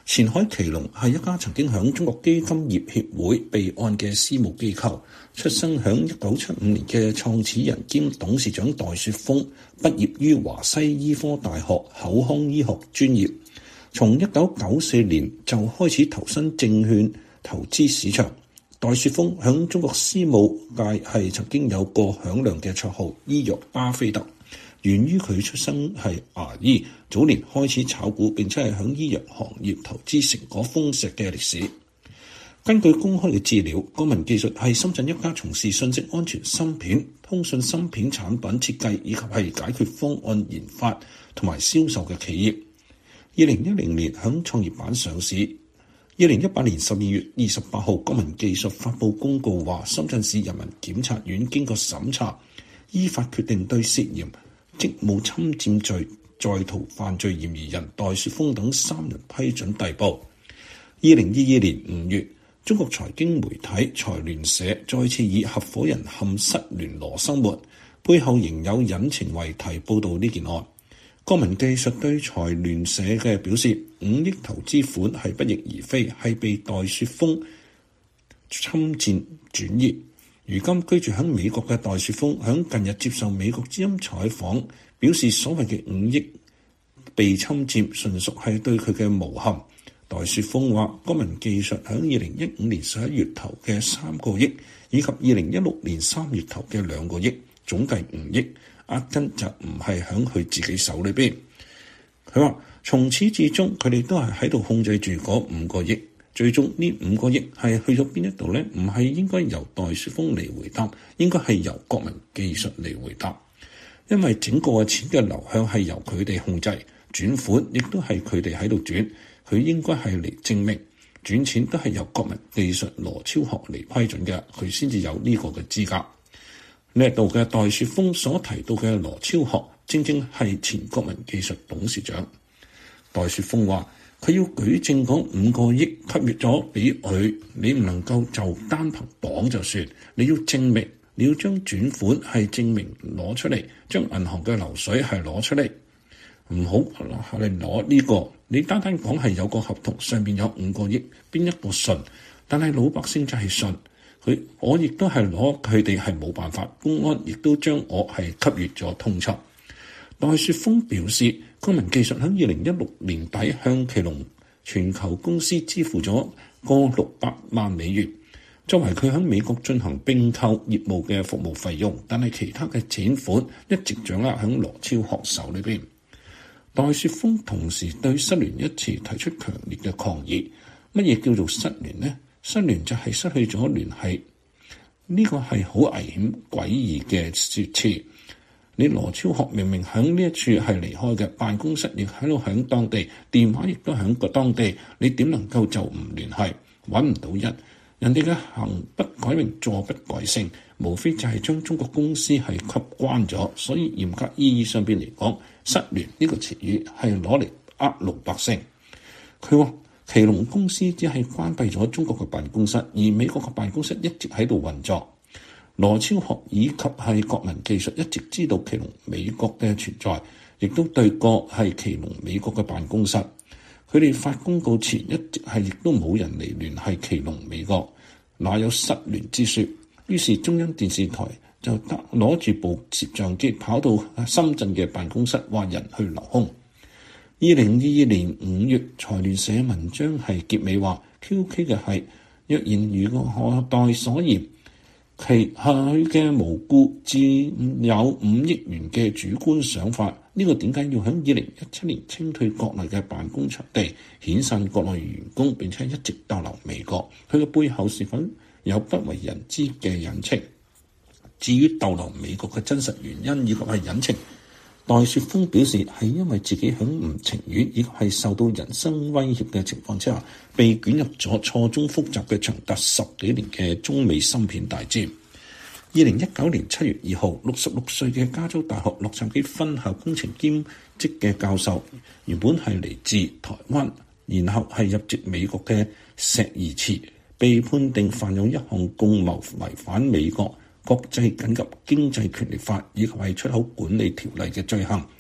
前海奇龍係一家曾經響中國基金業協會備案嘅私募機構，出生響1975年嘅創始人兼董事長戴雪峰，畢業於華西醫科大學口腔醫學專業，從1994年就開始投身證券投資市場。戴雪峰響中國私募界係曾經有過響亮嘅綽號醫藥巴菲特，源於佢出身係牙醫，早年開始炒股，並且係響醫藥行業投資成果豐碩嘅歷史。根據公開嘅資料，國民技術係深圳一家從事信息安全芯片、通訊芯片產品設計以及係解決方案研發同埋銷售嘅企業。2010年響創業板上市。2018年12月28號，國民技術發布公告話，深圳市人民檢察院經過審查，依法決定對涉嫌職務侵佔罪在逃犯罪嫌疑人戴雪峰等3人批准逮捕。2022年5月，中國財經媒體財聯社再次以合夥人陷失聯羅生活，背後仍有隱情為題報導呢件案。國民技術對財聯社嘅表示，5億投資款係不翼而飛，係被戴雪峰侵佔轉移。如今居住喺美國嘅戴雪峰，喺近日接受美國之音採訪，表示所謂嘅5億被侵佔，純屬係對佢嘅誣陷。戴雪峰話，國民技術喺2015年11月投嘅3個億，以及2016年3月投嘅2個億，總計5億。壓根就唔係喺佢自己手裏邊。佢話從始至終佢哋都係喺度控制住嗰5個億，最終呢5個億係去咗邊一度呢？唔係應該由戴雪峰嚟回答，應該係由國民技術嚟回答，因為整個錢嘅流向係由佢哋控制，轉款亦都係佢哋喺度轉，佢應該係嚟證明轉錢都係由國民技術羅超學嚟批准嘅，佢先至有呢個嘅資格。呢度嘅戴雪峰所提到嘅羅超學，正正係前國民技術董事長。戴雪峰話：佢要舉證嗰5個億給予咗俾佢，你唔能夠就單憑講就算，你要證明，你要將轉款係證明攞出嚟，將銀行嘅流水係攞出嚟，唔好嚟攞呢個。你單單講係有個合同上面有5個億，邊一個信？但係老百姓就係信。我亦都係攞佢哋係冇辦法，公安亦都將我係給予咗通緝。戴雪峰表示，國民技術喺2016年底向奇龍全球公司支付咗過600萬美元，作為佢喺美國進行併購業務嘅服務費用，但係其他嘅錢款一直掌握喺羅超學手裏邊。戴雪峰同時對失聯一詞提出強烈嘅抗議。乜嘢叫做失聯呢？失聯就係失去咗聯繫，呢個係好危險詭異嘅説辭。你羅超學明明喺呢一處係離開嘅，辦公室亦喺度喺當地，電話亦都喺個當地，你點能夠就唔聯繫？揾唔到人哋嘅行不改名，坐不改姓，無非就係將中國公司係給關咗。所以嚴格意義上邊嚟講，失聯呢個詞語係攞嚟呃老百姓。佢話奇龍公司只係關閉咗中國嘅辦公室，而美國嘅辦公室一直喺度運作。羅超學以及係國民技術一直知道奇龍美國嘅存在，亦都對過係奇龍美國嘅辦公室。佢哋發公告前一直係亦都冇人嚟聯繫奇龍美國，哪有失聯之說？於是中央電視台就攞住部攝像機跑到深圳嘅辦公室，話人去樓空。2022年5月，財聯社文章係結尾話 QK 嘅係，若然如果代所言，佢嘅無故佔有5億元嘅主觀想法，呢個點解要喺2017年清退國內嘅辦公場地，遣散國內員工，並且一直逗留美國？佢嘅背後是否有不為人知嘅隱情？至於逗留美國嘅真實原因以及係隱情，戴雪峰表示係因為自己喺唔情願以及係受到人身威脅嘅情況之下，被捲入咗錯綜複雜嘅長達10幾年嘅中美芯片大戰。2019年7月2號，66歲嘅加州大學洛杉磯分校工程兼職嘅教授，原本係嚟自台灣，然後係入籍美國嘅石怡慈，被判定犯有一項共謀違反美國國際緊急經濟權力法以及係出口管理條例嘅罪行。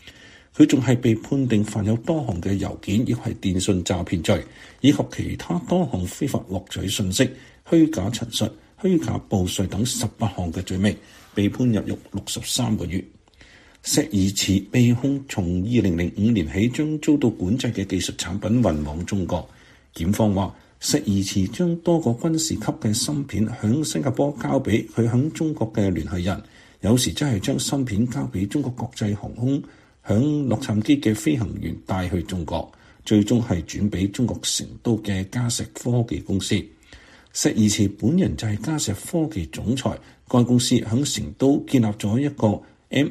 佢仲係被判定犯有多項嘅郵件，亦係電信詐騙罪，以及其他多項非法獲取信息、虛假陳述、虛假報稅等18項嘅罪名，被判入獄63個月。石怡慈被控從2005年起將遭到管制嘅技術產品運往中國。檢方話，石怡慈將多個軍事級嘅芯片響新加坡交俾佢響中國嘅聯繫人，有時真係將芯片交俾中國國際航空響洛杉磯嘅飛行員帶去中國，最終係轉俾中國成都嘅嘉石科技公司。石怡慈本人就係嘉石科技總裁，該公司響成都建立咗一個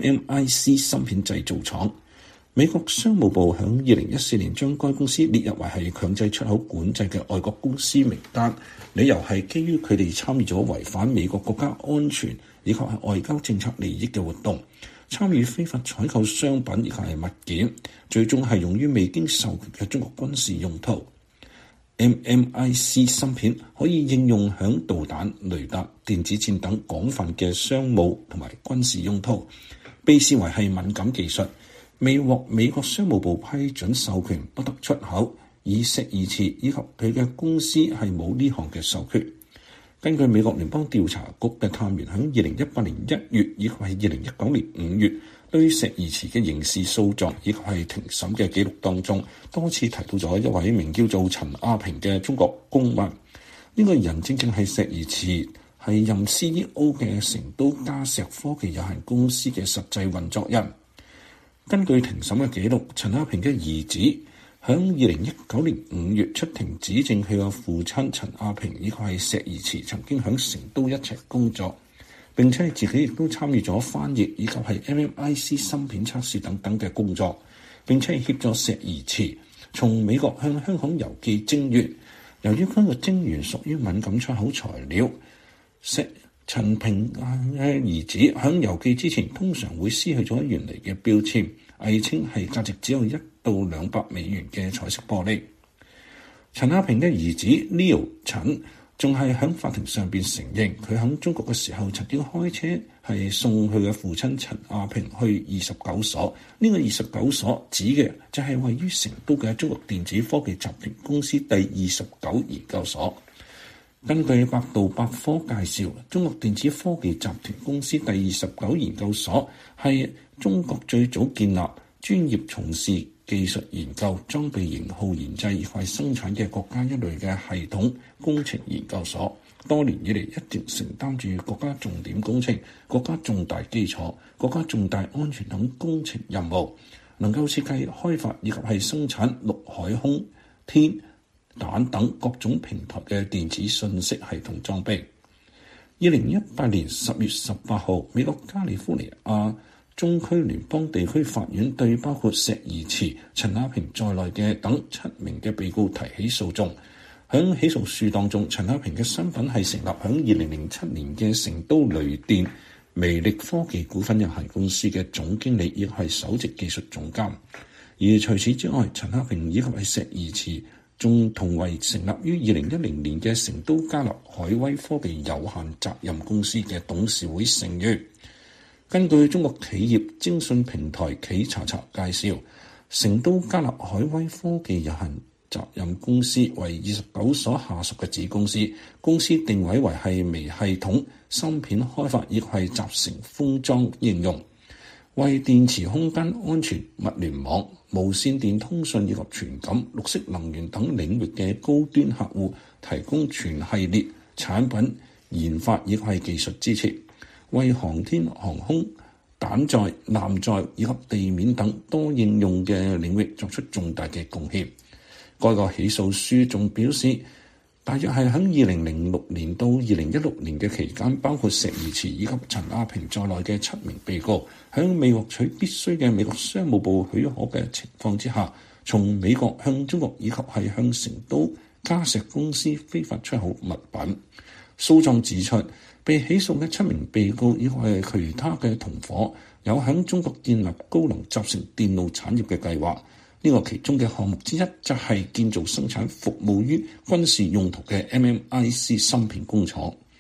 MMIC 芯片製造廠。美國商務部響2014年將該公司列入為係強制出口管制嘅外國公司名單，理由係基於佢哋參與咗違反美國國家安全以及係外交政策利益嘅活動，參與非法採購商品以及係物件，最終係用於未經授權嘅中國軍事用途。MMIC 芯片可以應用響導彈、雷達、電子戰等廣泛嘅商務同埋軍事用途，被視為係敏感技術，未獲美國商務部批准授權，不得出口。以石怡慈以及佢嘅公司係冇呢項嘅授權。根據美國聯邦調查局嘅探員喺2018年1月以及係2019年5月對石怡慈嘅刑事訴狀以及係庭審嘅記錄當中，多次提到咗一位名叫做陳亞平嘅中國公民。呢個人正正係石怡慈係任 CEO 嘅成都嘉石科技有限公司嘅實際運作人。根據庭審嘅記錄，陳亞平嘅兒子喺2019年5月出庭指證佢嘅父親陳亞平以及係石怡慈曾經喺成都一齊工作，並且自己亦都參與咗翻譯以及係 MMIC 芯片測試等等嘅工作，並且協助石怡慈從美國向香港郵寄晶圓。由於嗰個晶圓屬於敏感出口材料，陳平嘅兒子喺郵寄之前通常會撕去咗原嚟嘅標籤，偽稱係價值只有1到200美元嘅彩色玻璃。陳亞平嘅兒子 Leo 陳仲係喺法庭上邊承認，佢喺中國嘅時候曾經開車係送佢嘅父親陳亞平去29所。呢個29所指嘅就係位於成都嘅中國電子科技集團公司第29研究所。根據百度百科介紹，中國電子科技集團公司第29研究所係中國最早建立專業從事技術研究、裝備型號研製以及生產嘅國家一類嘅系統工程研究所。多年以嚟一直承擔住國家重點工程、國家重大基礎、國家重大安全等工程任務，能夠設計、開發以及係生產陸海空天彈等各種平台嘅電子信息系統裝備。2018年10月18號，美國加利福尼亞中區聯邦地區法院對包括石怡慈、陳亞平在內嘅等7名嘅被告提起訴訟。喺起訴書當中，陳亞平嘅身份係成立喺2007年嘅成都雷電微力科技股份有限公司嘅總經理，亦係首席技術總監。而除此之外，陳亞平以及係石怡慈仲同為成立於2010年嘅成都嘉立海威科技有限責任公司嘅董事會成員。根據中國企業徵信平台企查查介紹，成都嘉立海威科技有限責任公司為29所下屬嘅子公司，公司定位為係微系統、芯片開發以及係集成封裝應用，為電池空間安全、物聯網、無線電通訊以及傳感、綠色能源等領域嘅高端客戶提供全系列產品研發以及係技術支持，為航天航空、彈載、艦載以及地面等多應用嘅領域作出重大嘅貢獻。該個起訴書仲表示，大約係喺2006年到2016年嘅期間，包括石怡慈以及陳亞平在內嘅7名被告，喺未獲取必須嘅美國商務部許可嘅情況之下，從美國向中國以及係向成都嘉石公司非法出口物品。訴狀指出，被起訴嘅7名被告以及係其他嘅同夥，有喺中國建立高能集成電路產業嘅計劃。呢個其中嘅項目之一就係建造生產服務於軍事用途嘅 MMIC 芯片工廠。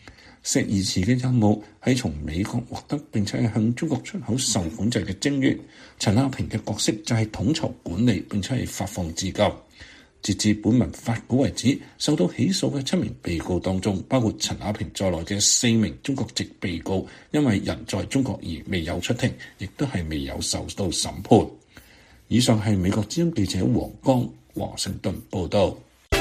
石而池嘅任務係從美國獲得並且係向中國出口受管制嘅精液。陳亞平嘅角色就係統籌管理並且係發放資金。截至本文發稿為止，受到起訴嘅7名被告當中，包括陳亞平在內嘅4名中國籍被告，因為人在中國而未有出庭，亦都係未有受到審判。以上係美國之音記者黃江華盛頓報道。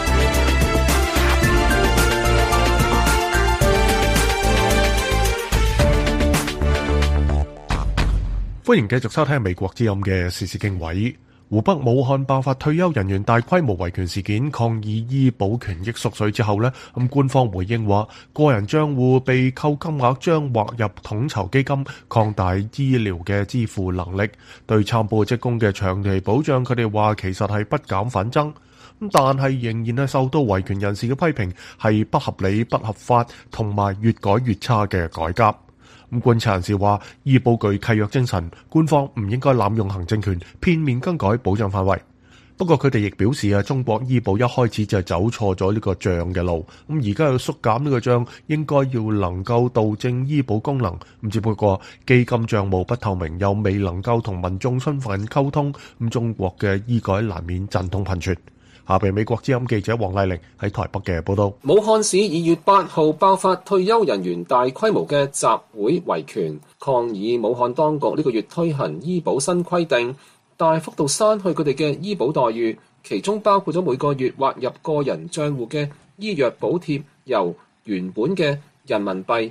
歡迎繼續收聽美國之音嘅時事經緯。湖北武漢爆發退休人員大規模維權事件，抗議醫保權益縮水之後呢，官方回應話，個人帳戶被扣金額將劃入統籌基金，擴大醫療嘅支付能力。對參報職工嘅長期保障，佢哋話其實係不減反增，但係仍然係受到維權人士嘅批評，係不合理、不合法同埋越改越差嘅改革。觀察人士話，醫保具契約精神，官方唔應該濫用行政權，片面更改保障範圍。不過佢哋亦表示中國醫保一開始就係走錯咗呢個帳嘅路，而家要縮減呢個帳，應該要能夠導正醫保功能。只不過基金帳務不透明，又未能夠同民眾充分溝通，中國嘅醫改難免陣痛頻傳。下邊美國之音記者黃麗玲喺台北嘅報道。 武漢市2月8號爆發退休人員大規模嘅集會維權，抗議武漢當局呢個月推行醫保新規定，大幅度刪去佢哋嘅醫保待遇，其中包括咗每個月劃入個人帳戶嘅醫藥補貼由原本嘅人民幣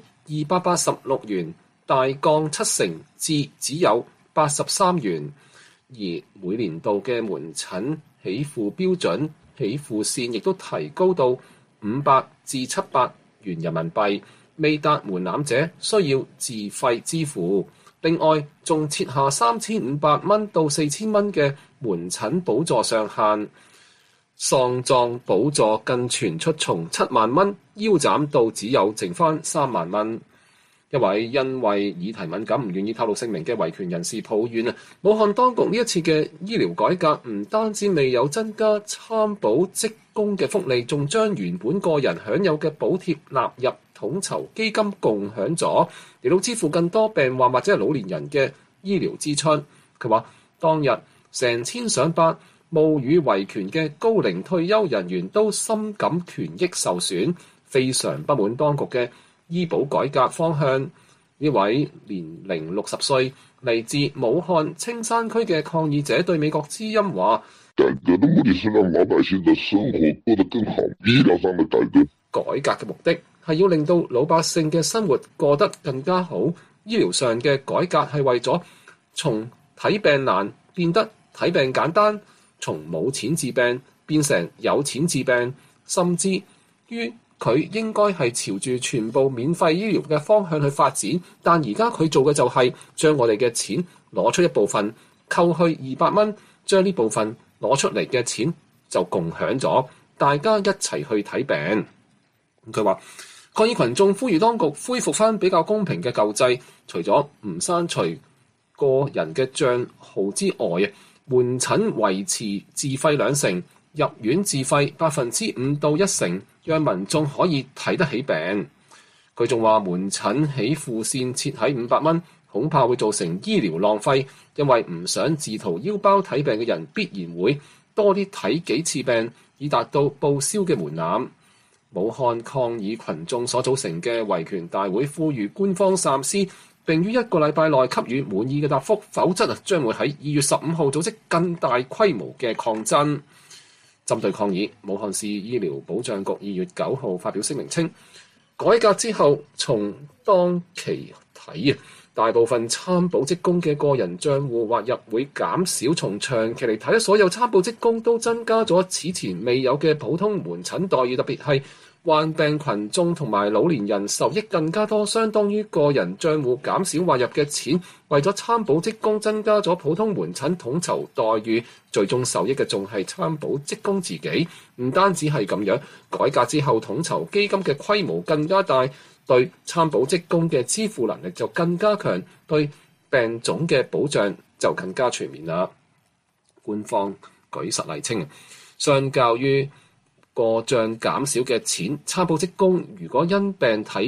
286元大降7成至只有83元，而每年度嘅門診起付標準起付線亦都提高到500至700元人民幣，未達門檻者需要自費支付。另外，仲設下3500蚊到4000蚊嘅門診補助上限，喪葬補助更傳出從7萬蚊腰斬到只有剩翻3萬蚊。一位因為議題敏感唔願意透露姓名嘅維權人士抱怨武漢當局呢一次嘅醫療改革唔單止未有增加參保職工嘅福利，仲將原本個人享有嘅補貼納入統籌基金共享咗，嚟到支付更多病患或者係老年人嘅醫療支出。佢話當日成千上百冒雨維權嘅高齡退休人員都深感權益受損，非常不滿當局嘅醫保改革方向。呢位年齡60歲嚟自武漢青山區嘅抗議者對美國之音話：改革的目的是讓老百姓的生活過得更好，醫療上的改革。改革嘅目的係要令到老百姓嘅生活過得更加好，醫療上嘅改革係為咗從睇病難變得睇病簡單，從冇錢治病變成有錢治病，甚至於佢應該係朝住全部免費醫療嘅方向去發展，但而家佢做嘅就係將我哋嘅錢攞出一部分，扣去200蚊，將呢部分攞出嚟嘅錢就共享咗，大家一齊去睇病。佢話抗議群眾呼籲當局恢復翻比較公平嘅舊制，除咗唔刪除個人嘅帳號之外，門診維持自費2成，入院自費5%到1成，讓民眾可以睇得起病。佢仲話門診起付線設喺500蚊，恐怕會造成醫療浪費，因為唔想自掏腰包睇病嘅人必然會多啲睇幾次病，以達到報銷嘅門檻。武漢抗議群眾所組成嘅維權大會呼籲官方三思，並於1個禮拜內給予滿意嘅答覆，否則將會喺2月15號組織更大規模嘅抗爭。針對抗議，武漢市醫療保障局2月9號發表聲明稱，改革之後從當期睇大部分參保職工嘅個人帳戶劃入會減少，從長期嚟睇，所有參保職工都增加咗此前未有嘅普通門診待遇，特別係患病群眾同埋老年人受益更加多，相當於個人帳戶減少劃入嘅錢，為咗參保職工增加咗普通門診統籌待遇，最終受益嘅仲係參保職工自己。唔單止係咁樣，改革之後統籌基金嘅規模更加大，對參保職工嘅支付能力就更加強，對病種嘅保障就更加全面啦。官方舉實例稱，相較於個帳減少嘅錢，參保職工如果因病睇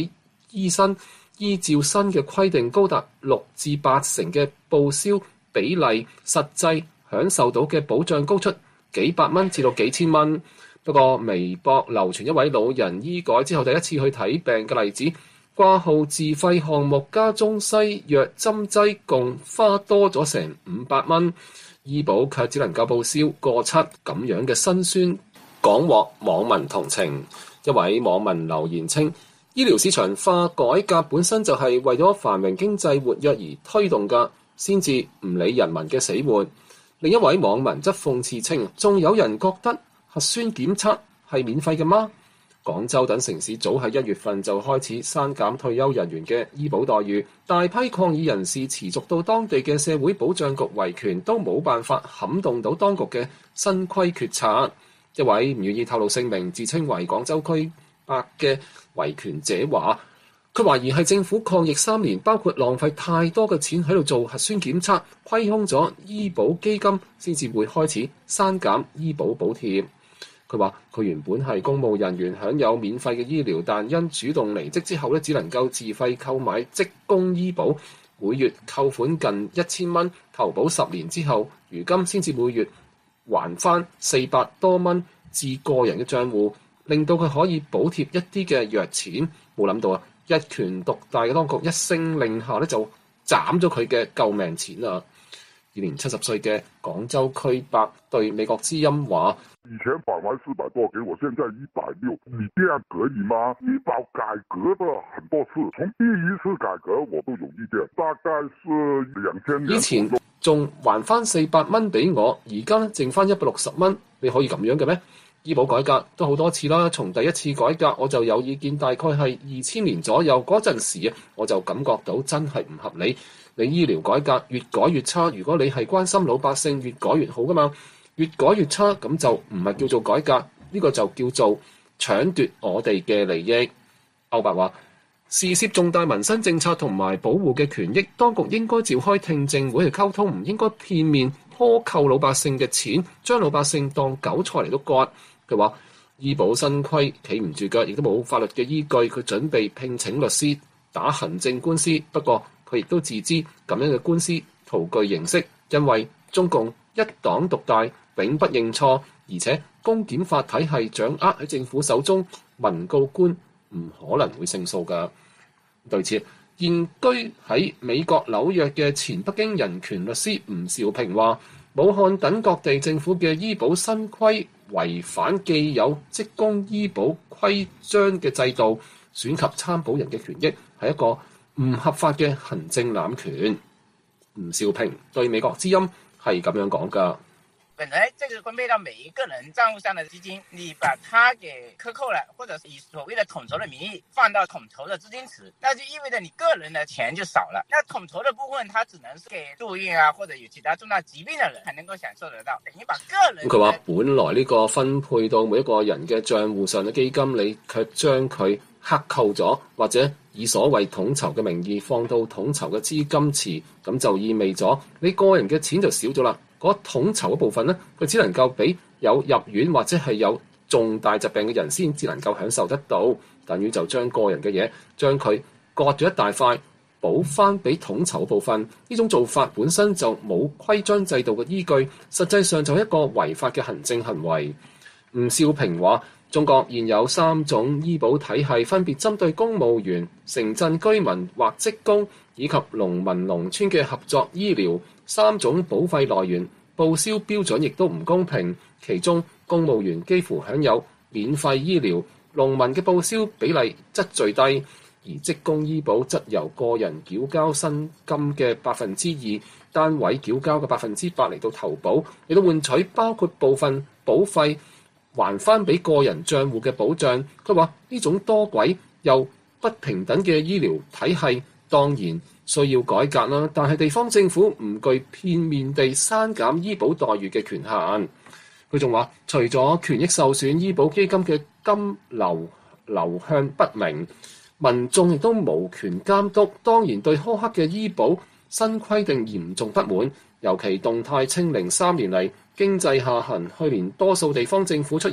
醫生依照新嘅規定高達6至8成嘅報銷比例，實際享受到嘅保障高出幾百蚊至到幾千蚊。不過微博流傳一位老人醫改之後第一次去睇病嘅例子，掛號自費項目加中西藥針劑共花多咗成500蚊，醫保卻只能夠報銷過7，咁樣嘅辛酸廣獲網民同情。一位網民留言稱，醫療市場化改革本身就係為咗繁榮經濟活躍而推動㗎，先至唔理人民嘅死活。另一位網民則諷刺稱，仲有人覺得核酸檢測係免費嘅嗎？廣州等城市早喺1月份就開始刪減退休人員嘅醫保待遇，大批抗議人士持續到當地嘅社會保障局維權，都冇辦法撼動到當局嘅新規決策。一位唔願意透露姓名、自稱為廣州區伯嘅維權者話，佢懷疑係政府抗疫3年，包括浪費太多嘅錢喺度做核酸檢測，虧空咗醫保基金，先至會開始刪減醫保補貼。佢話佢原本係公務人員，享有免費嘅醫療，但因主動離職之後只能夠自費購買職工醫保，每月扣款近1000蚊，投保10年之後，如今先至每月還翻400多蚊至個人嘅帳戶，令到佢可以補貼一啲嘅藥錢。冇諗到啊，一權獨大嘅當局一聲令下就斬咗佢嘅救命錢啊！現年70歲嘅廣州區伯對美國之音話： 以前返還400多給我，現在160，你這樣可以嗎？醫保改革了很多次，從第一次改革我都有意見，大概是2000年。 以前仲還翻400蚊俾我，而家剩翻160蚊，你可以咁樣嘅咩？醫保改革都好多次啦，從第一次改革我就有意見，大概係2000年左右嗰陣時啊，我就感覺到真係唔合理。你醫療改革越改越差，如果你係關心老百姓，越改越好噶嘛，越改越差咁就唔係叫做改革，呢個就叫做搶奪我哋嘅利益。歐伯話，事涉重大民生政策同埋保護嘅權益，當局應該召開聽證會去溝通，唔應該片面苛扣老百姓嘅錢，將老百姓當韭菜嚟到割。佢話醫保新規企唔住腳，亦都冇法律嘅依據，佢準備聘請律師打行政官司，不過佢亦都自知咁樣嘅官司徒具形式，因為中共一黨獨大，永不認錯，而且公檢法體系掌握喺政府手中，民告官唔可能會勝訴㗎。對此，現居喺美國紐約嘅前北京人權律師吳兆平話，武漢等各地政府嘅醫保新規違反既有職工醫保規章嘅制度，損及參保人嘅權益，係一個唔合法嘅行政濫權。吳兆平對美國之音係咁樣講㗎。 本來這個分配到每一個人賬戶上的基金，你把它給克扣了，或者是以所謂的統籌的名義放到統籌的資金池，那就意味着你個人的錢就少了。那統籌的部分，它只能是給住院啊或者有其他重大疾病的人才能夠享受得到，等於把個人。佢話本來呢個分配到每一個人嘅賬戶上嘅基金，你卻將佢克扣咗，或者以所謂統籌嘅名義放到統籌嘅資金池，咁就意味咗你個人嘅錢就少咗啦。嗰統籌嘅部分呢，佢只能夠俾有入院或者係有重大疾病嘅人先至能夠享受得到，等於就將個人嘅嘢將佢割咗一大塊，補翻俾統籌部分。呢種做法本身就冇規章制度嘅依據，實際上就係一個違法嘅行政行為。吳兆平話，中國現有3種醫保體系，分別針對公務員、城鎮居民或職工以及農民農村嘅合作醫療。3種保費來源報銷標準亦都唔公平，其中公務員幾乎享有免費醫療，農民嘅報銷比例則最低，而職工醫保則由個人繳交薪金嘅2%，單位繳交嘅8%嚟到投保，嚟到換取包括部分保費還翻俾個人帳戶嘅保障。佢話呢種多軌又不平等嘅醫療體系當然需要改革啦，但係地方政府唔具片面地刪減醫保待遇嘅權限。佢仲話，除咗權益受損，醫保基金嘅金流向不明，民眾亦都無權監督，當然對苛刻嘅醫保新規定嚴重不滿。尤其動態清零3年嚟經濟下行，去年多數地方政府出現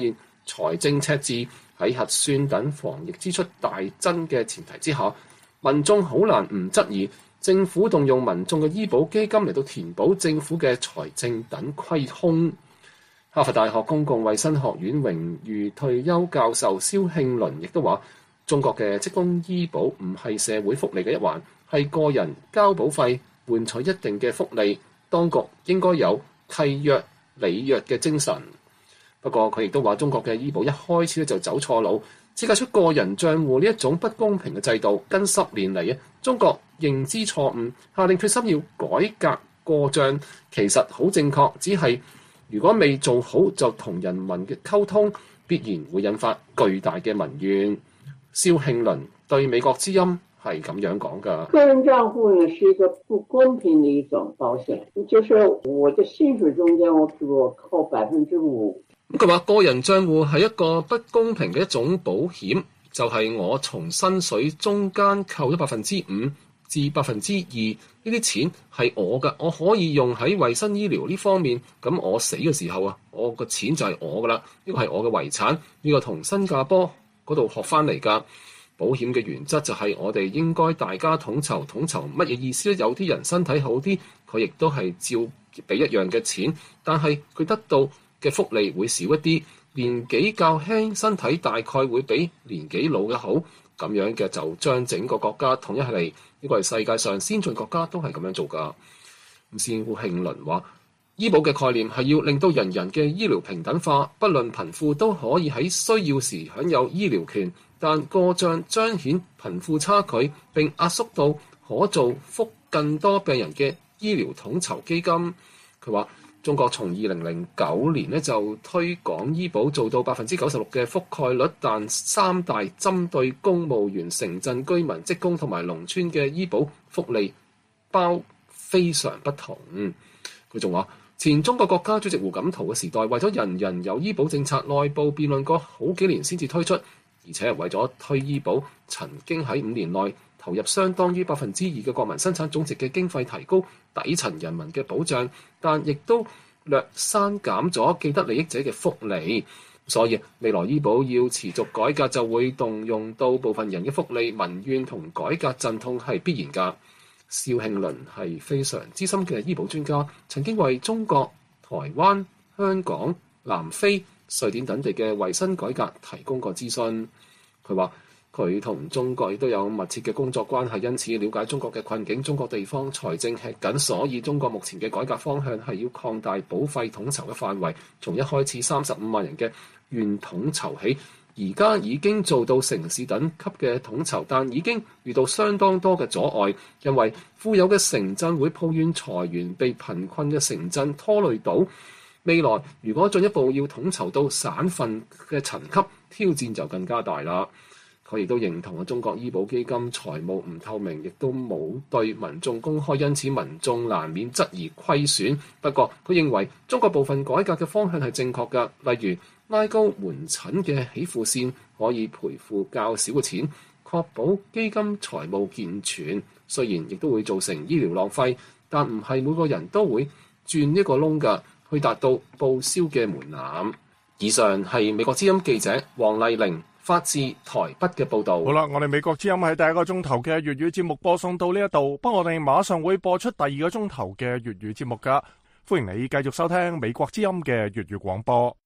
財政赤字喺核酸等防疫支出大增嘅前提之下，民眾好難唔質疑政府動用民眾嘅醫保基金嚟到填補政府嘅財政等虧空。哈佛大學公共衛生學院榮譽退休教授蕭慶麟亦都話，中國嘅職工醫保唔係社會福利嘅一環，係個人交保費換取一定嘅福利，當局應該有契約履約嘅精神。不過佢亦都話，中國嘅醫保一開始就走錯路，設計出個人帳戶呢一種不公平嘅制度。近10年嚟中國認知錯誤，下定決心要改革過帳，其實好正確，只係如果未做好就同人民嘅溝通，必然會引發巨大嘅民怨。蕭慶麟對美國之音係咁樣講㗎。 個人賬戶呢是一個不公平的一種保險，就是我的薪水中間我譬如我扣5%。 佢話個人帳戶係一個不公平嘅一種保險，就係我從薪水中間扣咗5%至2%，呢啲錢係我㗎，我可以用喺衛生醫療呢方面。咁我死嘅時候啊，我個錢就係我㗎啦，呢個係我嘅遺產。呢個同新加坡嗰度學翻嚟㗎。保險嘅原則就係我哋應該大家統籌乜嘢意思咧？有啲人身體好啲，佢亦都係照俾一樣嘅錢，但係佢得到嘅福利會少一啲。年紀較輕，身體大概會比年紀老嘅好，咁樣嘅就將整個國家統一起嚟。呢個係世界上先進國家都係咁樣做㗎。蕭慶麟話，醫保嘅概念係要令到人人嘅醫療平等化，不論貧富都可以喺需要時享有醫療權。但過帳彰顯貧富差距，並壓縮到可造福更多病人嘅醫療統籌基金。佢話，中國從2009年就推廣醫保做到96%嘅覆蓋率，但三大針對公務員、城鎮居民、職工同埋農村嘅醫保福利包非常不同。佢仲話，前中國國家主席胡錦濤嘅時代，為咗人人有醫保政策，內部辯論過好幾年先至推出。而且為咗推醫保，曾經喺5年內投入相當於2%嘅國民生產總值嘅經費，提高底層人民嘅保障，但亦都略刪減咗既得利益者嘅福利。所以未來醫保要持續改革，就會動用到部分人嘅福利，民怨同改革陣痛係必然㗎。蕭慶麟係非常資深嘅醫保專家，曾經為中國、台灣、香港、南非、瑞典等地嘅衛生改革提供過諮詢。佢話佢同中國亦都有密切嘅工作關係，因此了解中國嘅困境。中國地方財政吃緊，所以中國目前嘅改革方向係要擴大保費統籌嘅範圍，從一開始35萬人嘅縣統籌起，而家已經做到城市等級嘅統籌，但已經遇到相當多嘅阻礙，因為富有嘅城鎮會抱怨財源被貧困嘅城鎮拖累到。未來如果進一步要統籌到省份嘅層級，挑戰就更加大啦。佢亦都認同中國醫保基金財務唔透明，亦都冇對民眾公開，因此民眾難免質疑虧損。不過佢認為中國部分改革嘅方向係正確㗎，例如拉高門診嘅起付線，可以賠付較少嘅錢，確保基金財務健全。雖然亦都會造成醫療浪費，但唔係每個人都會轉呢個窿㗎，去達到報銷嘅門檻。以上係美國之音記者黃麗玲發自台北嘅報導。 好啦，我哋美國之音喺第一個鐘頭嘅粵語節目播送到呢一度，不過我哋馬上會播出第二個鐘頭嘅粵語節目㗎。歡迎你繼續收聽美國之音嘅粵語廣播。